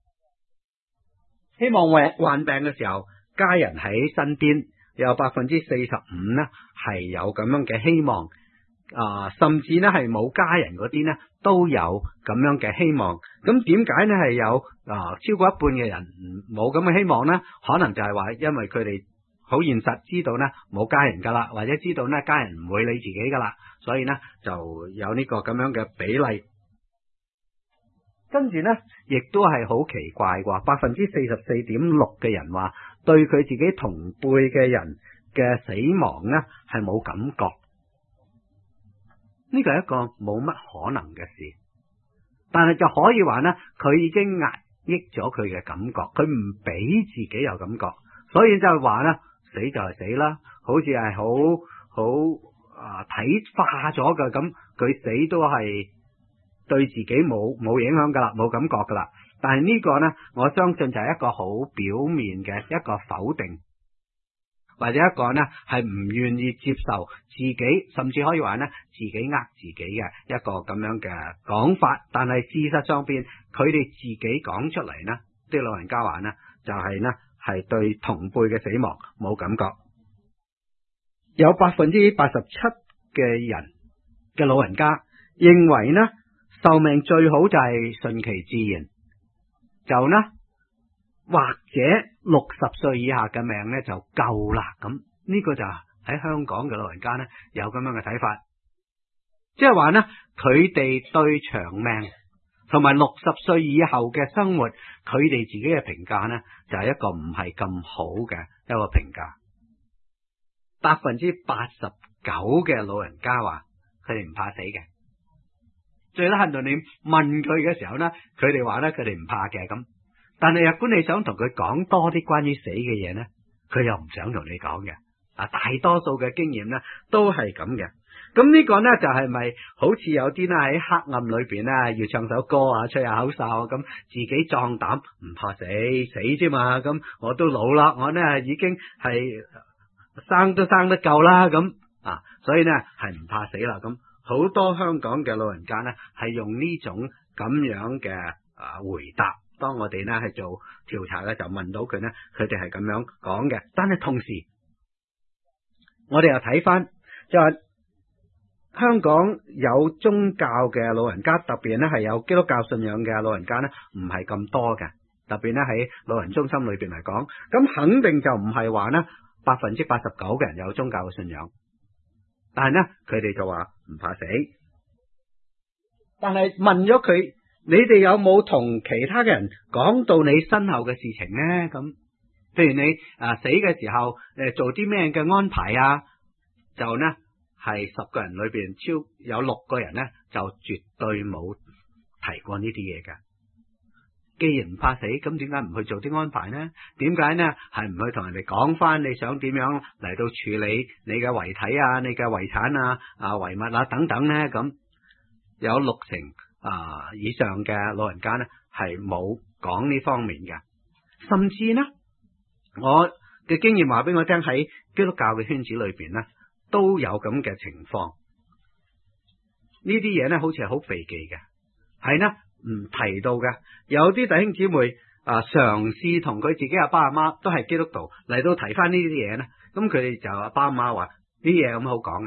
Speaker 2: 希望患病嘅時候，家人喺身邊，有 45% 呢係有咁樣嘅希望，甚至呢係冇家人嗰啲呢都有咁樣嘅希望。咁點解呢係有超過一半嘅人冇咁嘅希望呢？可能就係話因為佢哋好現實，知道呢冇家人噶啦，或者知道呢家人唔會理自己噶啦，所以呢就有呢個咁樣嘅比例。跟住呢亦都係好奇怪啩，44.6% 嘅人話對佢自己同輩嘅人嘅死亡呢係冇感覺。呢個係一個冇乜可能嘅事，但係就可以話呢，佢已經壓抑咗佢嘅感覺，佢唔俾自己有感覺，所以就係話呢，死就係死啦，好似係好體化咗嘅咁，佢死都係對自己冇影響噶啦，冇感覺噶啦。但係呢個呢，我相信就係一個好表面嘅一個否定，或者一個呢係唔願意接受自己，甚至可以話呢自己自己嘅一個咁樣嘅講法。但係事實上邊，佢哋自己講出嚟呢，啲老人家話呢，就係呢係對同輩嘅死亡冇感覺。有 87% 嘅人嘅老人家認為呢，壽命最好就係順其自然，就呢或者60歲以下嘅命呢就夠啦。咁呢個就喺香港嘅老人家呢有咁樣嘅睇法，即係話呢佢哋對長命同埋60歲以後嘅生活，佢哋自己嘅評價呢就係一個唔係咁好嘅一個評價。89% 嘅老人家話佢哋唔怕死嘅，最低限度你問佢嘅時候呢，佢哋話呢佢哋唔怕嘅咁。但係若果你想同佢講多啲關於死嘅嘢呢，佢又唔想同你講嘅。大多數嘅經驗呢都係咁嘅。咁呢個呢就係咪好似有啲呢喺黑暗裏邊呢要唱首歌吹下口哨咁，自己壯膽唔怕死啫嘛？咁我都老啦，我呢已經係生都生得夠啦咁所以呢係唔怕死啦咁。好多香港嘅老人家呢係用呢種咁樣嘅回答。當我哋呢係做調查嘅時候問到佢呢，佢哋係咁樣講嘅。但係同時我哋又睇翻，就係香港有宗教嘅老人家，特別呢係有基督教信仰嘅老人家呢唔係咁多嘅。特別呢喺老人中心裏邊嚟講，咁肯定就唔係話呢89%嘅人有宗教嘅信仰，但係呢佢哋就話唔怕死。但係問咗佢，你哋有冇同其他嘅人講到你身後嘅事情呢？咁譬如你死嘅時候做啲咩嘅安排啊？就呢係10個人裏邊有6個人呢就絕對冇提過呢啲嘢嘅。既然唔怕死，咁點解唔去做啲安排呢？點解呢係唔去同人哋講翻你想點樣嚟到處理你嘅遺體啊、你嘅遺產遺物啊等等呢？咁有60%以上嘅老人家呢係冇講呢方面嘅。甚至呢我嘅經驗話俾我聽，喺基督教嘅圈子裏邊呢都有咁嘅情況。呢啲嘢呢好似係好避忌嘅，係呢唔提到嘅。有啲弟兄姊妹嘗試同佢自己阿爸阿媽都係基督徒嚟到提翻呢啲嘢呢，咁佢哋就阿爸阿媽話呢啲嘢有乜好講啊？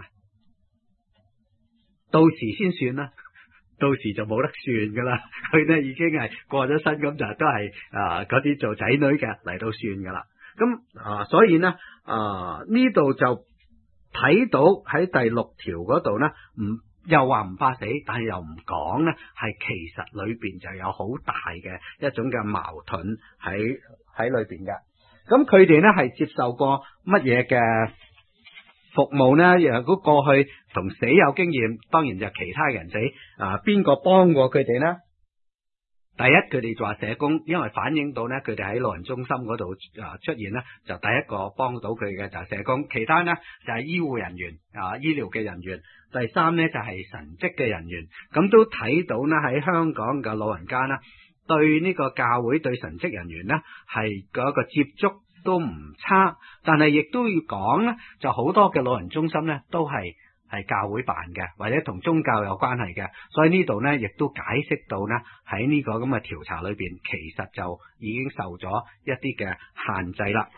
Speaker 2: 到時先算啦，到時就冇得算噶啦。佢呢已經係過咗身，咁就都係嗰啲做仔女嘅嚟到算噶啦。咁所以呢呢度就睇到喺第6條嗰度呢，又話唔怕死，但係又唔講呢，係其實裏邊就有好大嘅一種嘅矛盾喺裏邊嘅。咁佢哋呢係接受過乜嘢嘅服務呢？如果過去同死有經驗，當然就其他人死邊個幫過佢哋呢？ 第一，佢哋就話社工，因為反映到咧，佢哋喺老人中心嗰度出現咧，就第一個幫到佢嘅就係社工，其他咧就係醫護人員醫療嘅人員，第三咧就係神職嘅人員，咁都睇到咧喺香港嘅老人家咧，對呢個教會對神職人員咧係嗰個接觸都唔差，但係亦都要講咧，就好多嘅老人中心咧都係教會辦嘅，或者同宗教有關係嘅，所以呢度呢亦都解釋到呢喺呢個咁嘅調查裏邊，其實就已經受咗一啲嘅限制啦。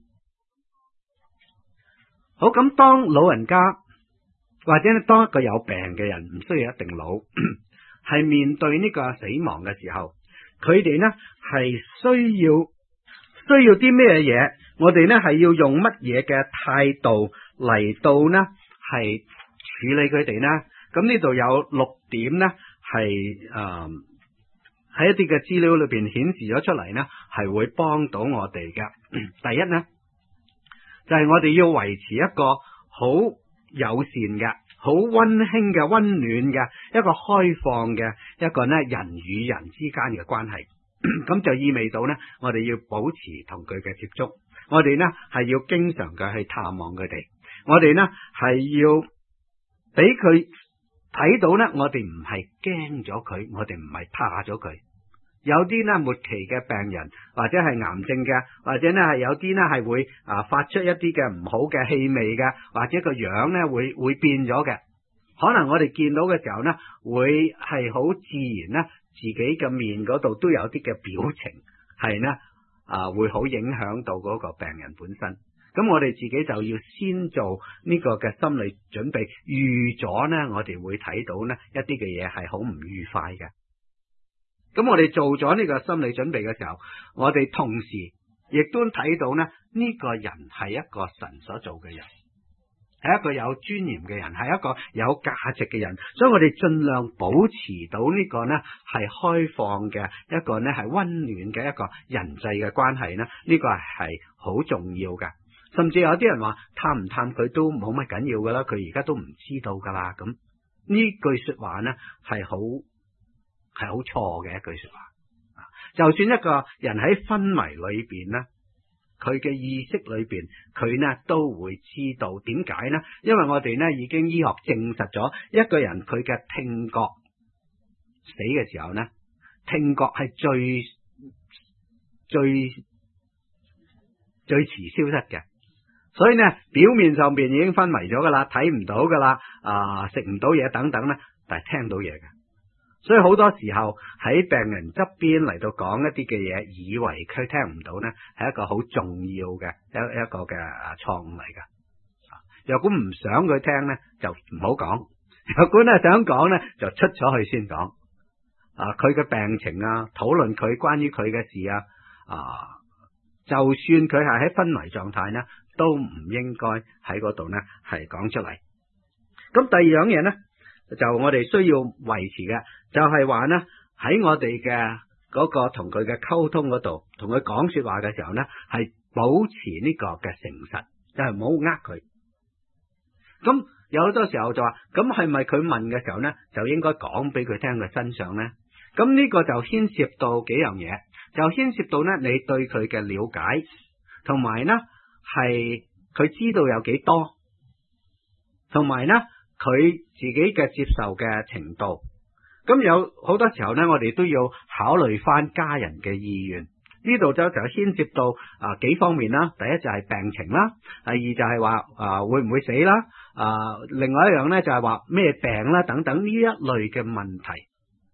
Speaker 2: 好，咁當老人家或者當一個有病嘅人，唔需要一定老，係面對呢個死亡嘅時候，佢哋呢係需要啲咩嘢？我哋呢係要用乜嘢嘅態度嚟到呢係處理佢哋呢？咁呢度有6點呢，係喺一啲嘅資料裏邊顯示咗出嚟呢，係會幫到我哋嘅。第一呢，就係我哋要維持一個好友善嘅、好溫馨嘅、溫暖嘅一個開放嘅一個呢人與人之間嘅關係。咁就意味到呢，我哋要保持同佢嘅接觸，我哋呢係要經常嘅去探望佢哋，我哋呢係要俾佢睇到呢，我哋唔係驚咗佢，我哋唔係怕咗佢。有啲呢末期嘅病人，或者係癌症嘅，或者呢係有啲呢係會發出一啲嘅唔好嘅氣味嘅，或者個樣呢會變咗嘅。可能我哋見到嘅時候呢，會係好自然呢，自己嘅面嗰度都有啲嘅表情係呢會好影響到嗰個病人本身。咁我哋自己就要先做呢個嘅心理準備，預咗呢我哋會睇到呢一啲嘅嘢係好唔愉快嘅。咁我哋做咗呢個心理準備嘅時候，我哋同時亦都睇到呢呢個人係一個神所做嘅人，係一個有尊嚴嘅人，係一個有價值嘅人，所以我哋盡量保持到呢個呢係開放嘅一個呢係溫暖嘅一個人際嘅關係呢，呢個係好重要嘅。甚至有啲人話探唔探佢都冇乜緊要噶啦，佢而家都唔知道噶啦。咁呢句說話呢係好錯嘅一句說話。就算一個人喺昏迷裏邊呢，佢嘅意識裏邊，佢呢都會知道點解呢？因為我哋呢已經醫學證實咗，一個人佢嘅聽覺死嘅時候呢，聽覺係最遲消失嘅。所以呢，表面上邊已經昏迷咗噶啦，睇唔到噶啦，食唔到嘢等等呢，但係聽到嘢嘅。所以好多時候喺病人側邊嚟到講一啲嘅嘢，以為佢聽唔到呢，係一個好重要嘅一個嘅錯誤嚟㗎。若果唔想佢聽呢，就唔好講；若果呢想講呢，就出咗去先講。佢嘅病情啊，討論佢關於佢嘅事啊，就算佢係喺昏迷狀態呢，都唔應該喺嗰度呢係講出嚟。咁第二樣嘢呢，就我哋需要維持嘅，就係話呢喺我哋嘅嗰個同佢嘅溝通嗰度，同佢講說話嘅時候呢，係保持呢個嘅誠實，就係唔好呃佢。咁有好多時候就話，咁係咪佢問嘅時候呢，就應該講俾佢聽佢身上呢？咁呢個就牽涉到幾樣嘢，就牽涉到呢你對佢嘅了解，同埋呢係佢知道有幾多，同埋呢佢自己嘅接受嘅程度。咁有好多時候呢，我哋都要考慮翻家人嘅意願。呢度就牽涉到幾方面啦。第一就係病情啦，第二就係話會唔會死啦，另外一樣呢就係話咩病啦等等呢一類嘅問題。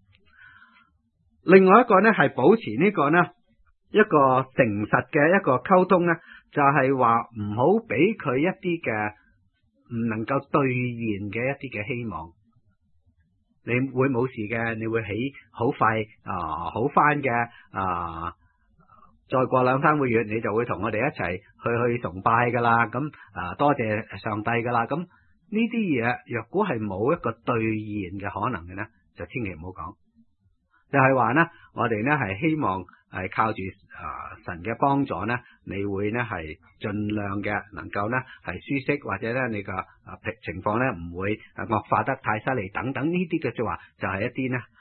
Speaker 2: 另外一個呢係保持呢個呢一個誠實嘅一個溝通呢，就係話唔好俾佢一啲嘅唔能夠兌現嘅一啲嘅希望。你會冇事嘅，你會起好快好翻嘅，再過2-3個月你就會同我哋一齊去崇拜噶啦。咁多謝上帝噶啦。咁呢啲嘢若果係冇一個兌現嘅可能嘅呢，就千祈唔好講。就係話呢，我哋呢係希望係靠住神嘅幫助呢，你會呢係盡量嘅能夠呢係舒適，或者呢你個情況呢唔會惡化得太犀利等等。呢啲嘅說話就係一啲呢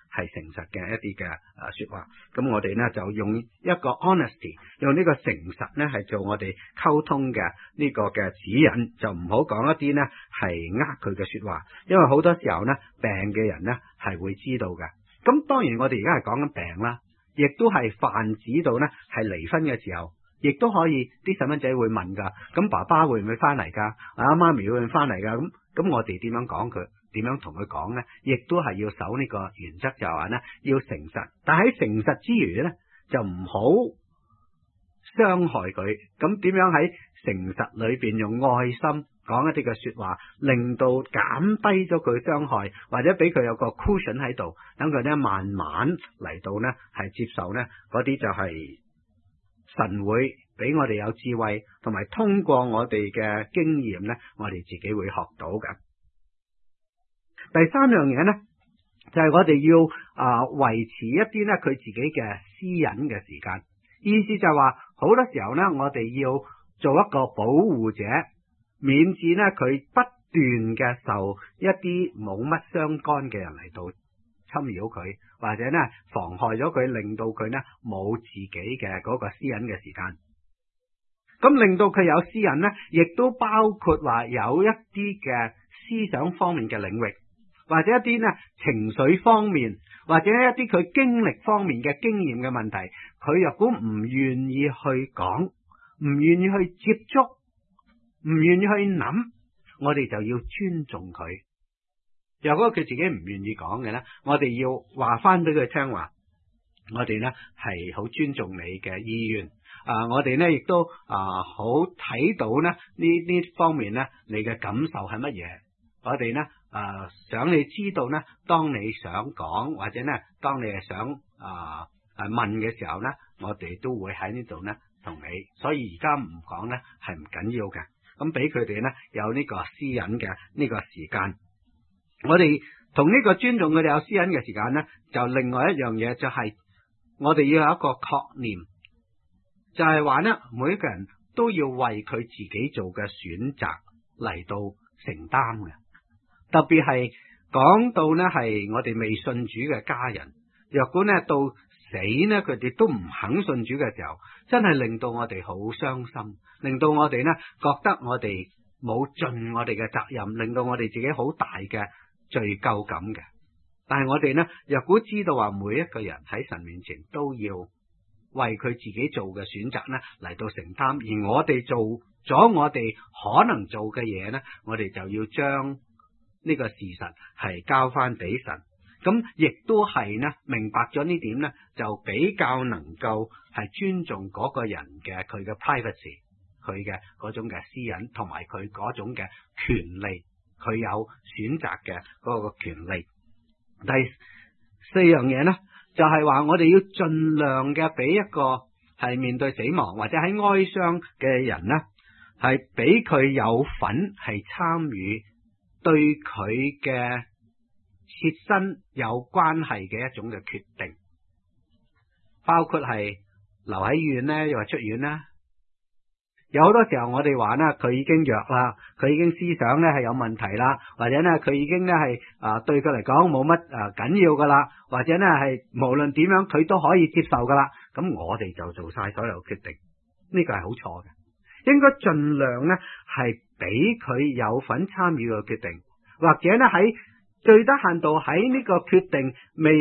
Speaker 2: 係誠實嘅一啲嘅說話。咁我哋呢就用一個 honesty， 用呢個誠實呢係做我哋溝通嘅呢個嘅指引，就唔好講一啲呢係佢嘅說話，因為好多時候呢病嘅人呢係會知道嘅。咁當然我哋而家係講緊病啦，亦都係泛指到呢係離婚嘅時候，亦都可以啲細蚊仔會問噶，咁爸爸會唔會翻嚟噶？媽咪會唔會翻嚟噶？咁我哋點樣講佢？點樣同佢講呢？亦都係要守呢個原則，就係話呢要誠實，但喺誠實之餘呢，就唔好傷害佢。咁點樣喺誠實裏邊用愛心講一啲嘅說話，令到減低咗佢傷害，或者俾佢有個 cushion 喺度，等佢呢慢慢嚟到呢係接受呢嗰啲就係神會俾我哋有智慧，同埋通過我哋嘅經驗呢，我哋自己會學到嘅。第三樣嘢呢，就係我哋要維持一啲呢佢自己嘅私隱嘅時間。意思就係話好多時候呢，我哋要做一個保護者，免至呢佢不斷嘅受一啲冇乜相干嘅人嚟到侵擾佢，或者呢妨害咗佢，令到佢呢冇自己嘅嗰個私隱嘅時間。咁令到佢有私隱呢，亦都包括話有一啲嘅思想方面嘅領域，或者一啲呢情緒方面，或者一啲佢經歷方面嘅經驗嘅問題，佢若果唔願意去講，唔願意去接觸，唔願意去諗，我哋就要尊重佢。若果佢自己唔願意講嘅呢，我哋要話翻俾佢聽話，我哋呢係好尊重你嘅意願。我哋呢亦都好睇到呢方面呢，你嘅感受係乜嘢？我哋呢想你知道呢，當你想講或者呢，當你係想問嘅時候呢，我哋都會喺呢度呢同你。所以而家唔講呢係唔緊要嘅。咁俾佢哋呢有呢個私隱嘅呢個時間。我哋同呢個尊重佢哋有私隱嘅時間呢，就另外一樣嘢就係我哋要有一個確念。就係話呢，每一個人都要為佢自己做嘅選擇嚟到承擔嘅。特別係講到呢係我哋未信主嘅家人，若果呢到死呢佢哋都唔肯信主嘅時候，真係令到我哋好傷心，令到我哋呢覺得我哋冇盡我哋嘅責任，令到我哋自己好大嘅罪疚感嘅。但係我哋呢，若果知道話每一個人喺神面前都要為佢自己做嘅選擇呢嚟到承擔，而我哋做咗我哋可能做嘅嘢呢，我哋就要將呢個事實係交翻俾神。咁亦都係呢明白咗呢點呢，就比較能夠係尊重嗰個人嘅佢嘅 privacy， 佢嘅嗰種嘅私隱，同埋佢嗰種嘅權利，佢有選擇嘅嗰個權利。第四樣嘢呢，就係話我哋要盡量嘅俾一個係面對死亡或者喺哀傷嘅人呢，係俾佢有份係參與對佢嘅切身有關係嘅一種嘅決定，包括係留喺醫院呢，又或出院啦。有好多時候我哋話呢，佢已經弱啦，佢已經思想呢係有問題啦，或者呢佢已經呢係對佢嚟講冇乜緊要噶啦，或者呢係無論點樣佢都可以接受噶啦。咁我哋就做晒所有決定，呢個係好錯嘅。應該盡量呢係俾佢有份參與嘅決定，或者呢喺最低限度喺呢個決定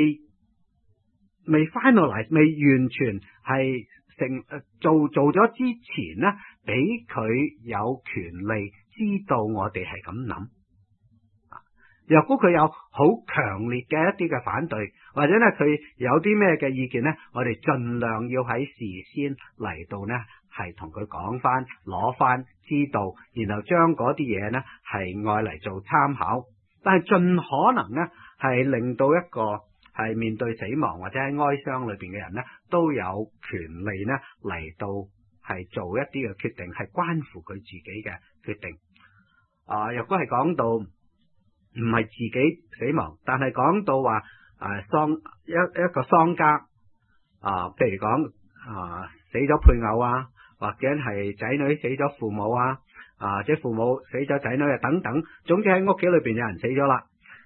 Speaker 2: 未 finalize， 未完全係做咗之前呢，俾佢有權利知道我哋係咁諗。若果佢有好強烈嘅一啲嘅反對，或者呢佢有啲咩嘅意見呢，我哋盡量要喺事先嚟到呢係同佢講翻，攞翻知道，然後將嗰啲嘢呢係愛嚟做參考。但係盡可能呢係令到一個係面對死亡或者喺哀傷裏邊嘅人呢，都有權利呢嚟到係做一啲嘅決定，係關乎佢自己嘅決定。若果係講到唔係自己死亡，但係講到話一個喪家，譬如講死咗配偶啊，或者係仔女死咗父母啊，即係父母死咗仔女啊等等，總之喺屋企裏邊有人死咗啦。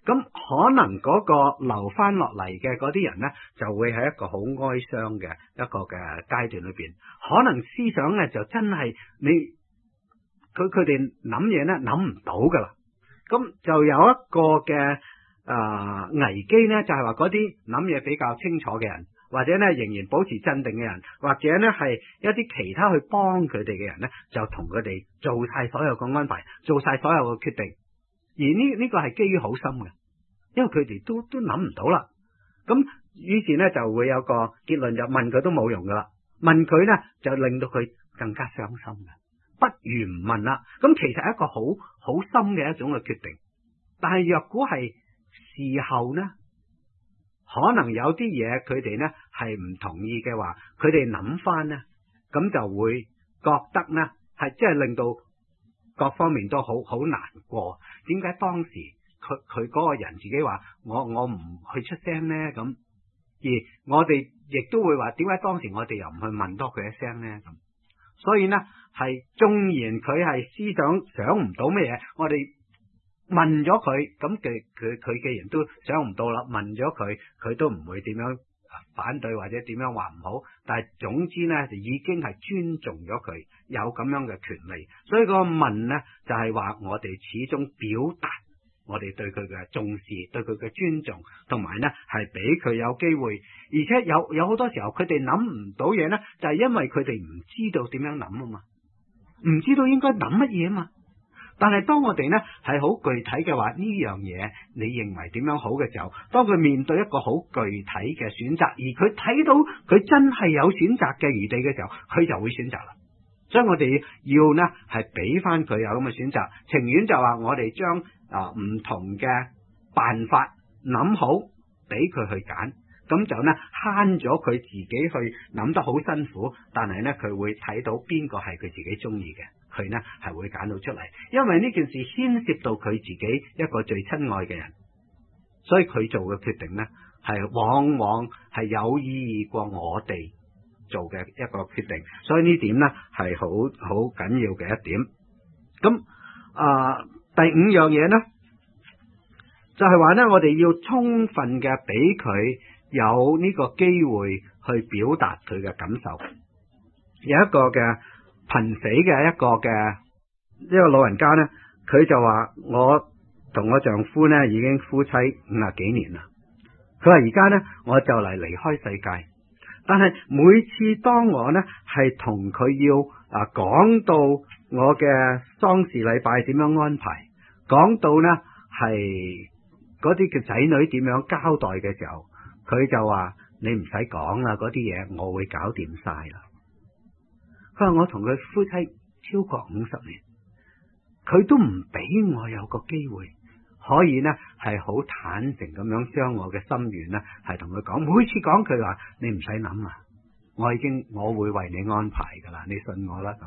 Speaker 2: 咁可能嗰個留翻落嚟嘅嗰啲人呢，就會喺一個好哀傷嘅一個嘅階段裏邊，可能思想呢就真係佢哋諗嘢呢諗唔到噶啦。咁就有一個嘅危機呢，就係話嗰啲諗嘢比較清楚嘅人，或者呢仍然保持鎮定嘅人，或者呢係一啲其他去幫佢哋嘅人呢，就同佢哋做晒所有嘅安排，做晒所有嘅決定。而呢個係基於好心嘅，因為佢哋都諗唔到啦。咁於是呢就會有個結論，就問佢都冇用噶啦，問佢呢就令到佢更加傷心嘅，不如唔問啦。咁其實係一個好深嘅一種嘅決定，但係若果係事後呢，可能有啲嘢佢哋呢係唔同意嘅話，佢哋諗翻呢，咁就會覺得呢係即係令到各方面都好難過。點解當時佢嗰個人自己話我唔去出聲呢？咁而我哋亦都會話點解當時我哋又唔去問多佢一聲呢？咁所以呢係縱然佢係思想唔到咩嘢，我哋問咗佢，咁佢既然都想唔到啦，問咗佢都唔會點樣反對或者點樣話唔好，但係總之呢就已經係尊重咗佢有咁樣嘅權利。所以個問呢就係話我哋始終表達我哋對佢嘅重視，對佢嘅尊重，同埋呢係俾佢有機會。而且有好多時候佢哋諗唔到嘢呢，就係因為佢哋唔知道點樣諗啊嘛，唔知道應該諗乜嘢啊嘛。但係當我哋呢係好具體嘅話，呢樣嘢你認為點樣好嘅時候，當佢面對一個好具體嘅選擇，而佢睇到佢真係有選擇嘅餘地嘅時候，佢就會選擇啦。所以我哋要呢係俾翻佢有咁嘅選擇，情願就話我哋將唔同嘅辦法諗好，俾佢去揀，咁就呢慳咗佢自己去諗得好辛苦，但係呢佢會睇到邊個係佢自己中意嘅，佢呢係會揀到出嚟。因為呢件事牽涉到佢自己一個最親愛嘅人，所以佢做嘅決定呢係往往係有意義過我哋做嘅一個決定。所以呢點呢係好緊要嘅一點。咁第五樣嘢呢就係話呢，我哋要充分嘅俾佢有呢個機會去表達佢嘅感受。有一個嘅瀕死嘅一個老人家呢，佢就話我同我丈夫呢已經夫妻50幾年啦。佢話而家呢我就嚟離開世界，但係每次當我呢係同佢要講到我嘅喪事禮拜點樣安排，講到呢係嗰啲嘅仔女點樣交代嘅時候，佢就話你唔使講啦，嗰啲嘢我會搞掂晒啦。佢話我同佢夫妻超過50年，佢都唔俾我有個機會可以呢係好坦誠咁樣將我嘅心願呢係同佢講。每次講佢話你唔使諗啊，我會為你安排噶啦，你信我啦。咁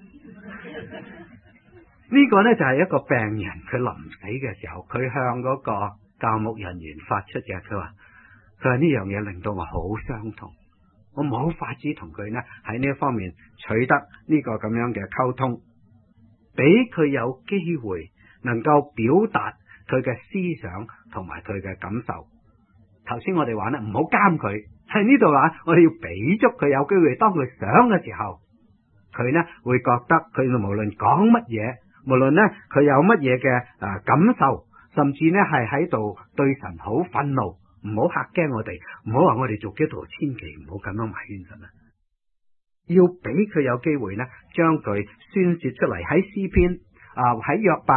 Speaker 2: 呢個呢就係一個病人佢臨死嘅時候，佢向嗰個教牧人員發出嘅，佢話呢樣嘢令到我好傷痛，我冇法子同佢呢喺呢一方面取得呢個咁樣嘅溝通，俾佢有機會能夠表達佢嘅思想同埋佢嘅感受。頭先我哋話呢唔好監佢，喺呢度話我哋要俾足佢有機會，當佢想嘅時候，佢呢會覺得佢無論講乜嘢，無論呢佢有乜嘢嘅感受，甚至呢係喺度對神好憤怒，唔好嚇驚我哋，唔好話我哋做基督徒千祈唔好咁樣埋怨神啊！要俾佢有機會呢，將佢宣泄出嚟。喺詩篇喺約伯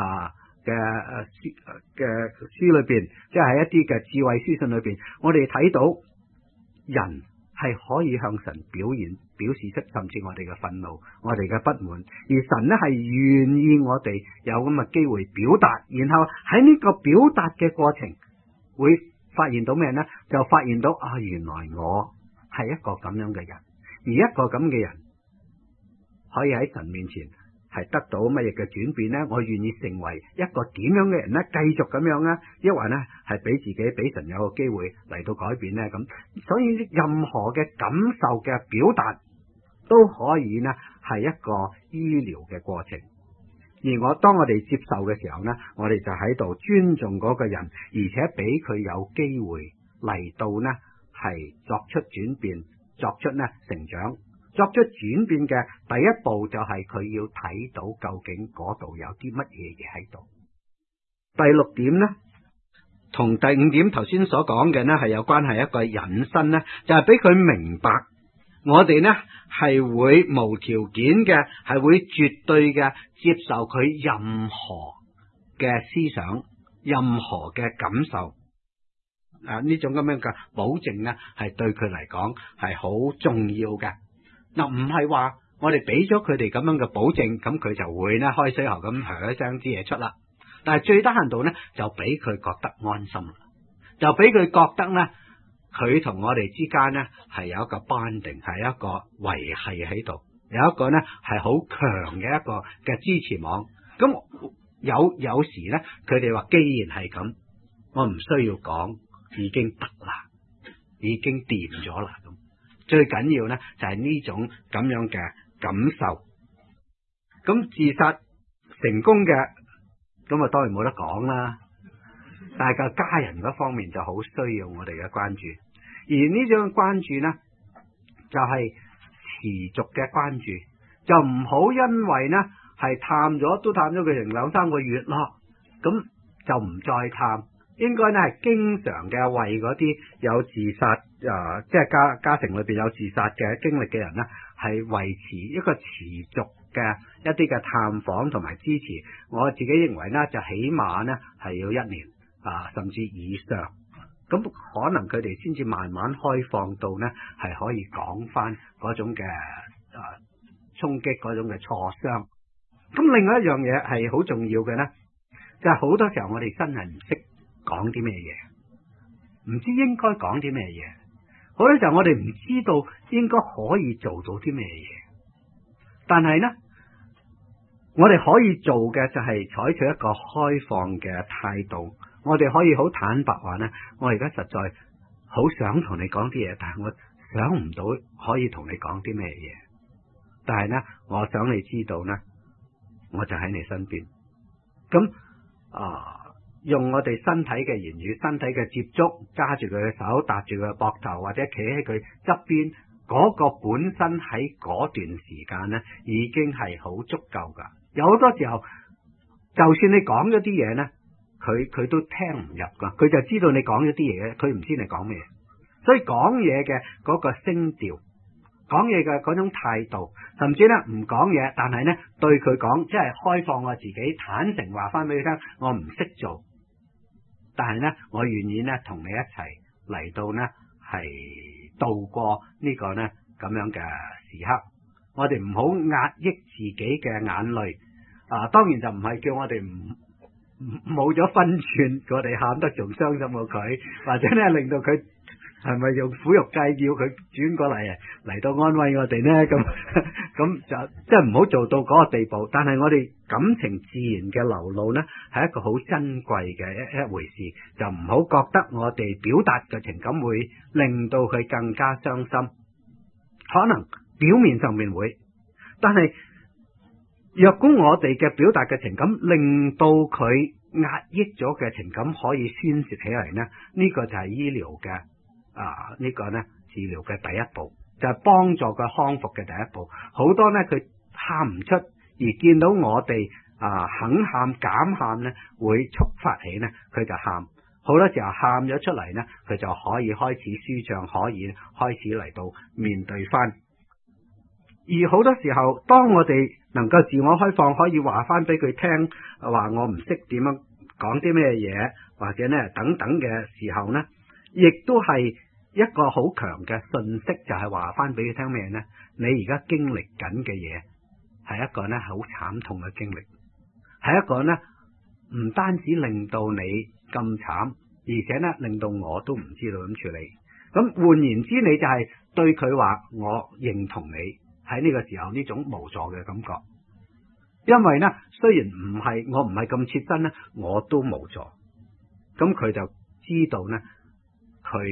Speaker 2: 嘅書裏邊，即係喺一啲嘅智慧書信裏邊，我哋睇到人係可以向神表示出甚至我哋嘅憤怒、我哋嘅不滿，而神呢係願意我哋有咁嘅機會表達，然後喺呢個表達嘅過程會發現到咩呢？就發現到原來我係一個咁樣嘅人，而一個咁嘅人可以喺神面前係得到乜嘢嘅轉變呢？我願意成為一個點樣嘅人呢？繼續咁樣呢？抑或呢係俾自己俾神有個機會嚟到改變呢？咁所以任何嘅感受嘅表達都可以呢係一個醫療嘅過程。 當我哋接受嘅時候呢，我哋就喺度尊重嗰個人，而且俾佢有機會嚟到呢係作出轉變，作出呢成長。作出轉變嘅第一步就係佢要睇到究竟嗰度有啲乜嘢嘢喺度。第六點呢，同第五點頭先所講嘅呢係有關係，一個引申呢，就係俾佢明白我哋呢係會無條件嘅，係會絕對嘅接受佢任何嘅思想，任何嘅感受。呢種咁樣嘅保證呢，係對佢嚟講係好重要嘅。嗱，唔係話我哋俾咗佢哋咁樣嘅保證，咁佢就會呢開水喉咁響一聲啲嘢出啦。但係最低限度呢，就俾佢覺得安心啦，就俾佢覺得呢，佢同我哋之間呢係有一個 bonding，係一個維繫喺度，有一個呢係好強嘅一個嘅支持網。咁有時呢，佢哋話既然係咁，我唔需要講，已經得啦，已經掂咗啦。咁最緊要呢就係呢種咁樣嘅感受。咁自殺成功嘅，咁啊當然冇得講啦。但係個家人嗰方面就好需要我哋嘅關注，而呢種關注呢，就係持續嘅關注，就唔好因為呢係探咗佢成2-3個月咯，咁就唔再探。應該呢係經常嘅為嗰啲有自殺即係家庭裏邊有自殺嘅經歷嘅人呢，係維持一個持續嘅一啲嘅探訪同埋支持。我自己認為呢，就起碼呢係要1年甚至以上，咁可能佢哋先至慢慢開放到呢係可以講翻嗰種嘅衝擊，嗰種嘅挫傷。咁另外一樣嘢係好重要嘅呢，就係好多時候我哋真係唔識講啲咩嘢，唔知應該講啲咩嘢。好多時候我哋唔知道應該可以做到啲咩嘢，但係呢，我哋可以做嘅就係採取一個開放嘅態度。我哋可以好坦白話呢，我而家實在好想同你講啲嘢，但係我想唔到可以同你講啲咩嘢。但係呢，我想你知道呢，我就喺你身邊。咁用我哋身體嘅言語、身體嘅接觸，揸住佢嘅手，搭住佢嘅膊頭，或者企喺佢側邊，嗰個本身喺嗰段時間呢，已經係好足夠噶。有好多時候，就算你講咗啲嘢呢，佢都聽唔入噶，佢就知道你講咗啲嘢，佢唔知你講咩。所以講嘢嘅嗰個聲調，講嘢嘅嗰種態度，甚至呢唔講嘢，但係呢對佢講，即係開放我自己，坦誠話翻俾佢聽，我唔識做，但係呢我願意呢同你一齊嚟到呢係度過呢個呢咁樣嘅時刻。我哋唔好壓抑自己嘅眼淚，當然就唔係叫我哋冇咗分寸，我哋喊得仲傷心過佢，或者呢令到佢係咪用苦肉計叫佢轉過嚟到安慰我哋呢？咁就即係唔好做到嗰個地步。但係我哋感情自然嘅流露呢，係一個好珍貴嘅一回事，就唔好覺得我哋表達嘅情感會令到佢更加傷心。可能表面上面會，但係若果我哋嘅表達嘅情感令到佢壓抑咗嘅情感可以宣洩起嚟呢，呢個就係醫療嘅呢個呢治療嘅第一步，就係幫助佢康復嘅第一步。好多呢佢喊唔出，而見到我哋肯喊敢喊呢，會觸發起呢佢就喊。好多時候喊咗出嚟呢，佢就可以開始舒暢，可以開始嚟到面對翻。而好多時候，當我哋能夠自我開放，可以話翻俾佢聽，話我唔識點樣講啲咩嘢，或者呢等等嘅時候呢，亦都係一個好強嘅訊息，就係話翻俾佢聽咩呢？你而家經歷緊嘅嘢係一個呢好慘痛嘅經歷，係一個呢唔單止令到你咁慘，而且呢令到我都唔知道咁處理。咁換言之，你就係對佢話我認同你喺呢個時候呢種無助嘅感覺。因為呢雖然我唔係咁切身呢，我都無助。咁佢就知道呢佢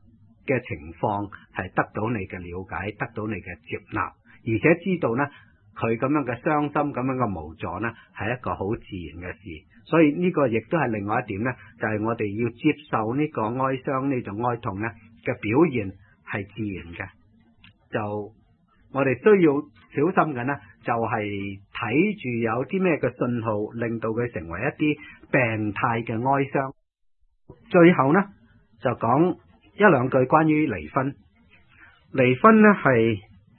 Speaker 2: 嘅情況係得到你嘅了解，得到你嘅接納，而且知道呢佢咁樣嘅傷心、咁樣嘅無助呢，係一個好自然嘅事。所以呢個亦都係另外一點呢，就係我哋要接受呢個哀傷、呢種哀痛呢嘅表現係自然嘅。就我哋需要小心嘅呢，就係睇住有啲咩嘅信號，令到佢成為一啲病態嘅哀傷。最後呢，就講一兩句關於離婚。離婚呢係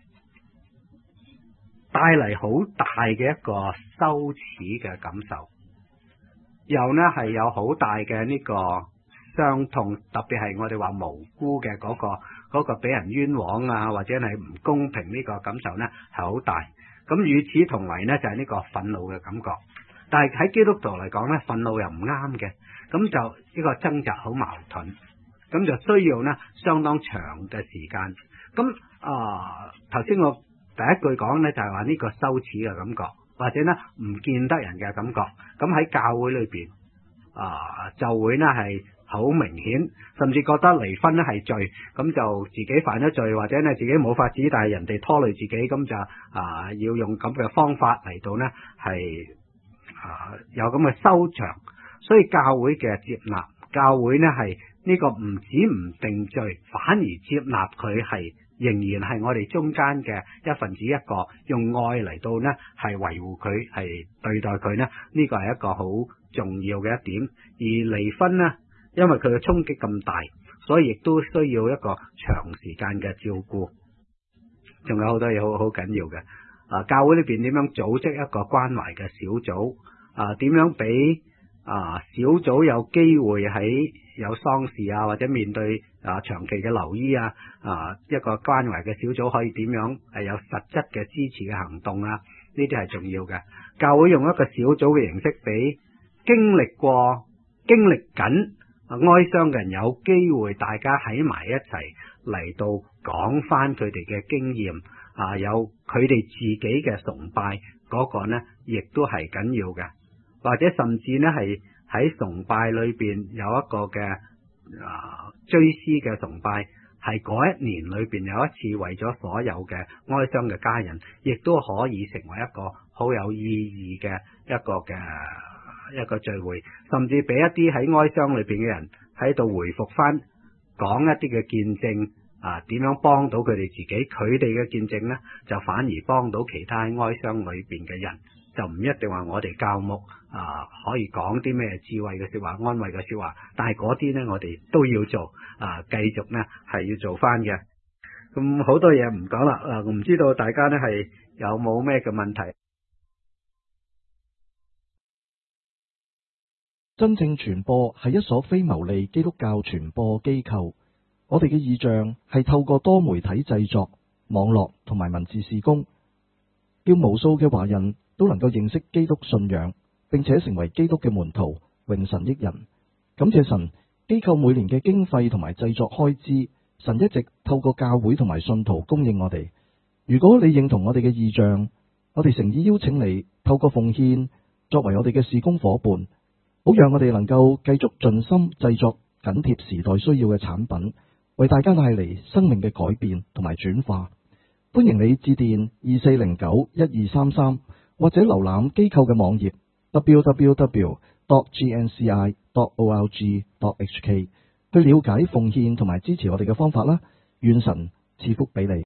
Speaker 2: 帶嚟好大嘅一個羞恥嘅感受，又呢係有好大嘅呢個傷痛，特別係我哋話無辜嘅嗰個俾人冤枉啊，或者係唔公平呢個感受呢係好大。咁與此同為呢，就係呢個憤怒嘅感覺。但係喺基督徒嚟講呢，憤怒又唔啱嘅，咁就呢個掙扎好矛盾，咁就需要呢相當長嘅時間。咁頭先我第一句講呢，就係話呢個羞恥嘅感覺，或者呢唔見得人嘅感覺。咁喺教會裏邊就會呢係好明顯，甚至覺得離婚呢係罪，咁就自己犯咗罪，或者呢自己冇法子，但係人哋拖累自己，咁就要用咁嘅方法嚟到呢係有咁嘅收場。所以教會嘅接納，教會呢係呢個唔止唔定罪，反而接納佢係仍然係我哋中間嘅一份子，一個用愛嚟到呢係維護佢，係對待佢呢，呢個係一個好重要嘅一點。而離婚呢，因為佢嘅衝擊咁大，所以亦都需要一個長時間嘅照顧。仲有好多嘢好緊要嘅。教會裏邊點樣組織一個關懷嘅小組？點樣俾小組有機會喺有喪事或者面對長期嘅留醫一個關懷嘅小組可以點樣係有實質嘅支持嘅行動呢啲係重要嘅。教會用一個小組嘅形式，俾經歷緊哀傷嘅人有機會大家喺埋一齊嚟到講翻佢哋嘅經驗，有佢哋自己嘅崇拜嗰個呢，亦都係緊要嘅。或者甚至呢係喺崇拜裏邊有一個嘅追思嘅崇拜，係嗰一年裏邊有一次為咗所有嘅哀傷嘅家人，亦都可以成為一個好有意義嘅一個聚會，甚至俾一啲喺哀傷裏邊嘅人喺度回復翻，講一啲嘅見證，點樣幫到佢哋自己，佢哋嘅見證呢，就反而幫到其他喺哀傷裏邊嘅人。就唔一定話我哋教牧可以講啲咩智慧嘅說話、安慰嘅說話，但係嗰啲呢，我哋都要做，繼續呢係要做翻嘅。咁好多嘢唔講啦，我唔知道大家呢係有冇咩嘅問題。
Speaker 1: 真正傳播係一所非牟利基督教傳播機構，我哋嘅異象係透過多媒體製作、網絡同埋文字事工，叫無數嘅華人都能夠認識基督信仰，並且成為基督嘅門徒，榮神益人。感謝神，機構每年嘅經費同埋製作開支，神一直透過教會同埋信徒供應我哋。如果你認同我哋嘅異象，我哋誠意邀請你透過奉獻作為我哋嘅事工伙伴，好讓我哋能夠繼續盡心製作緊貼時代需要嘅產品，為大家帶嚟生命嘅改變同埋轉化。歡迎你致電2409-1233，或者瀏覽機構嘅網頁 www.gnci.org.hk 去了解奉獻同埋支持我哋嘅方法啦。願神賜福俾你。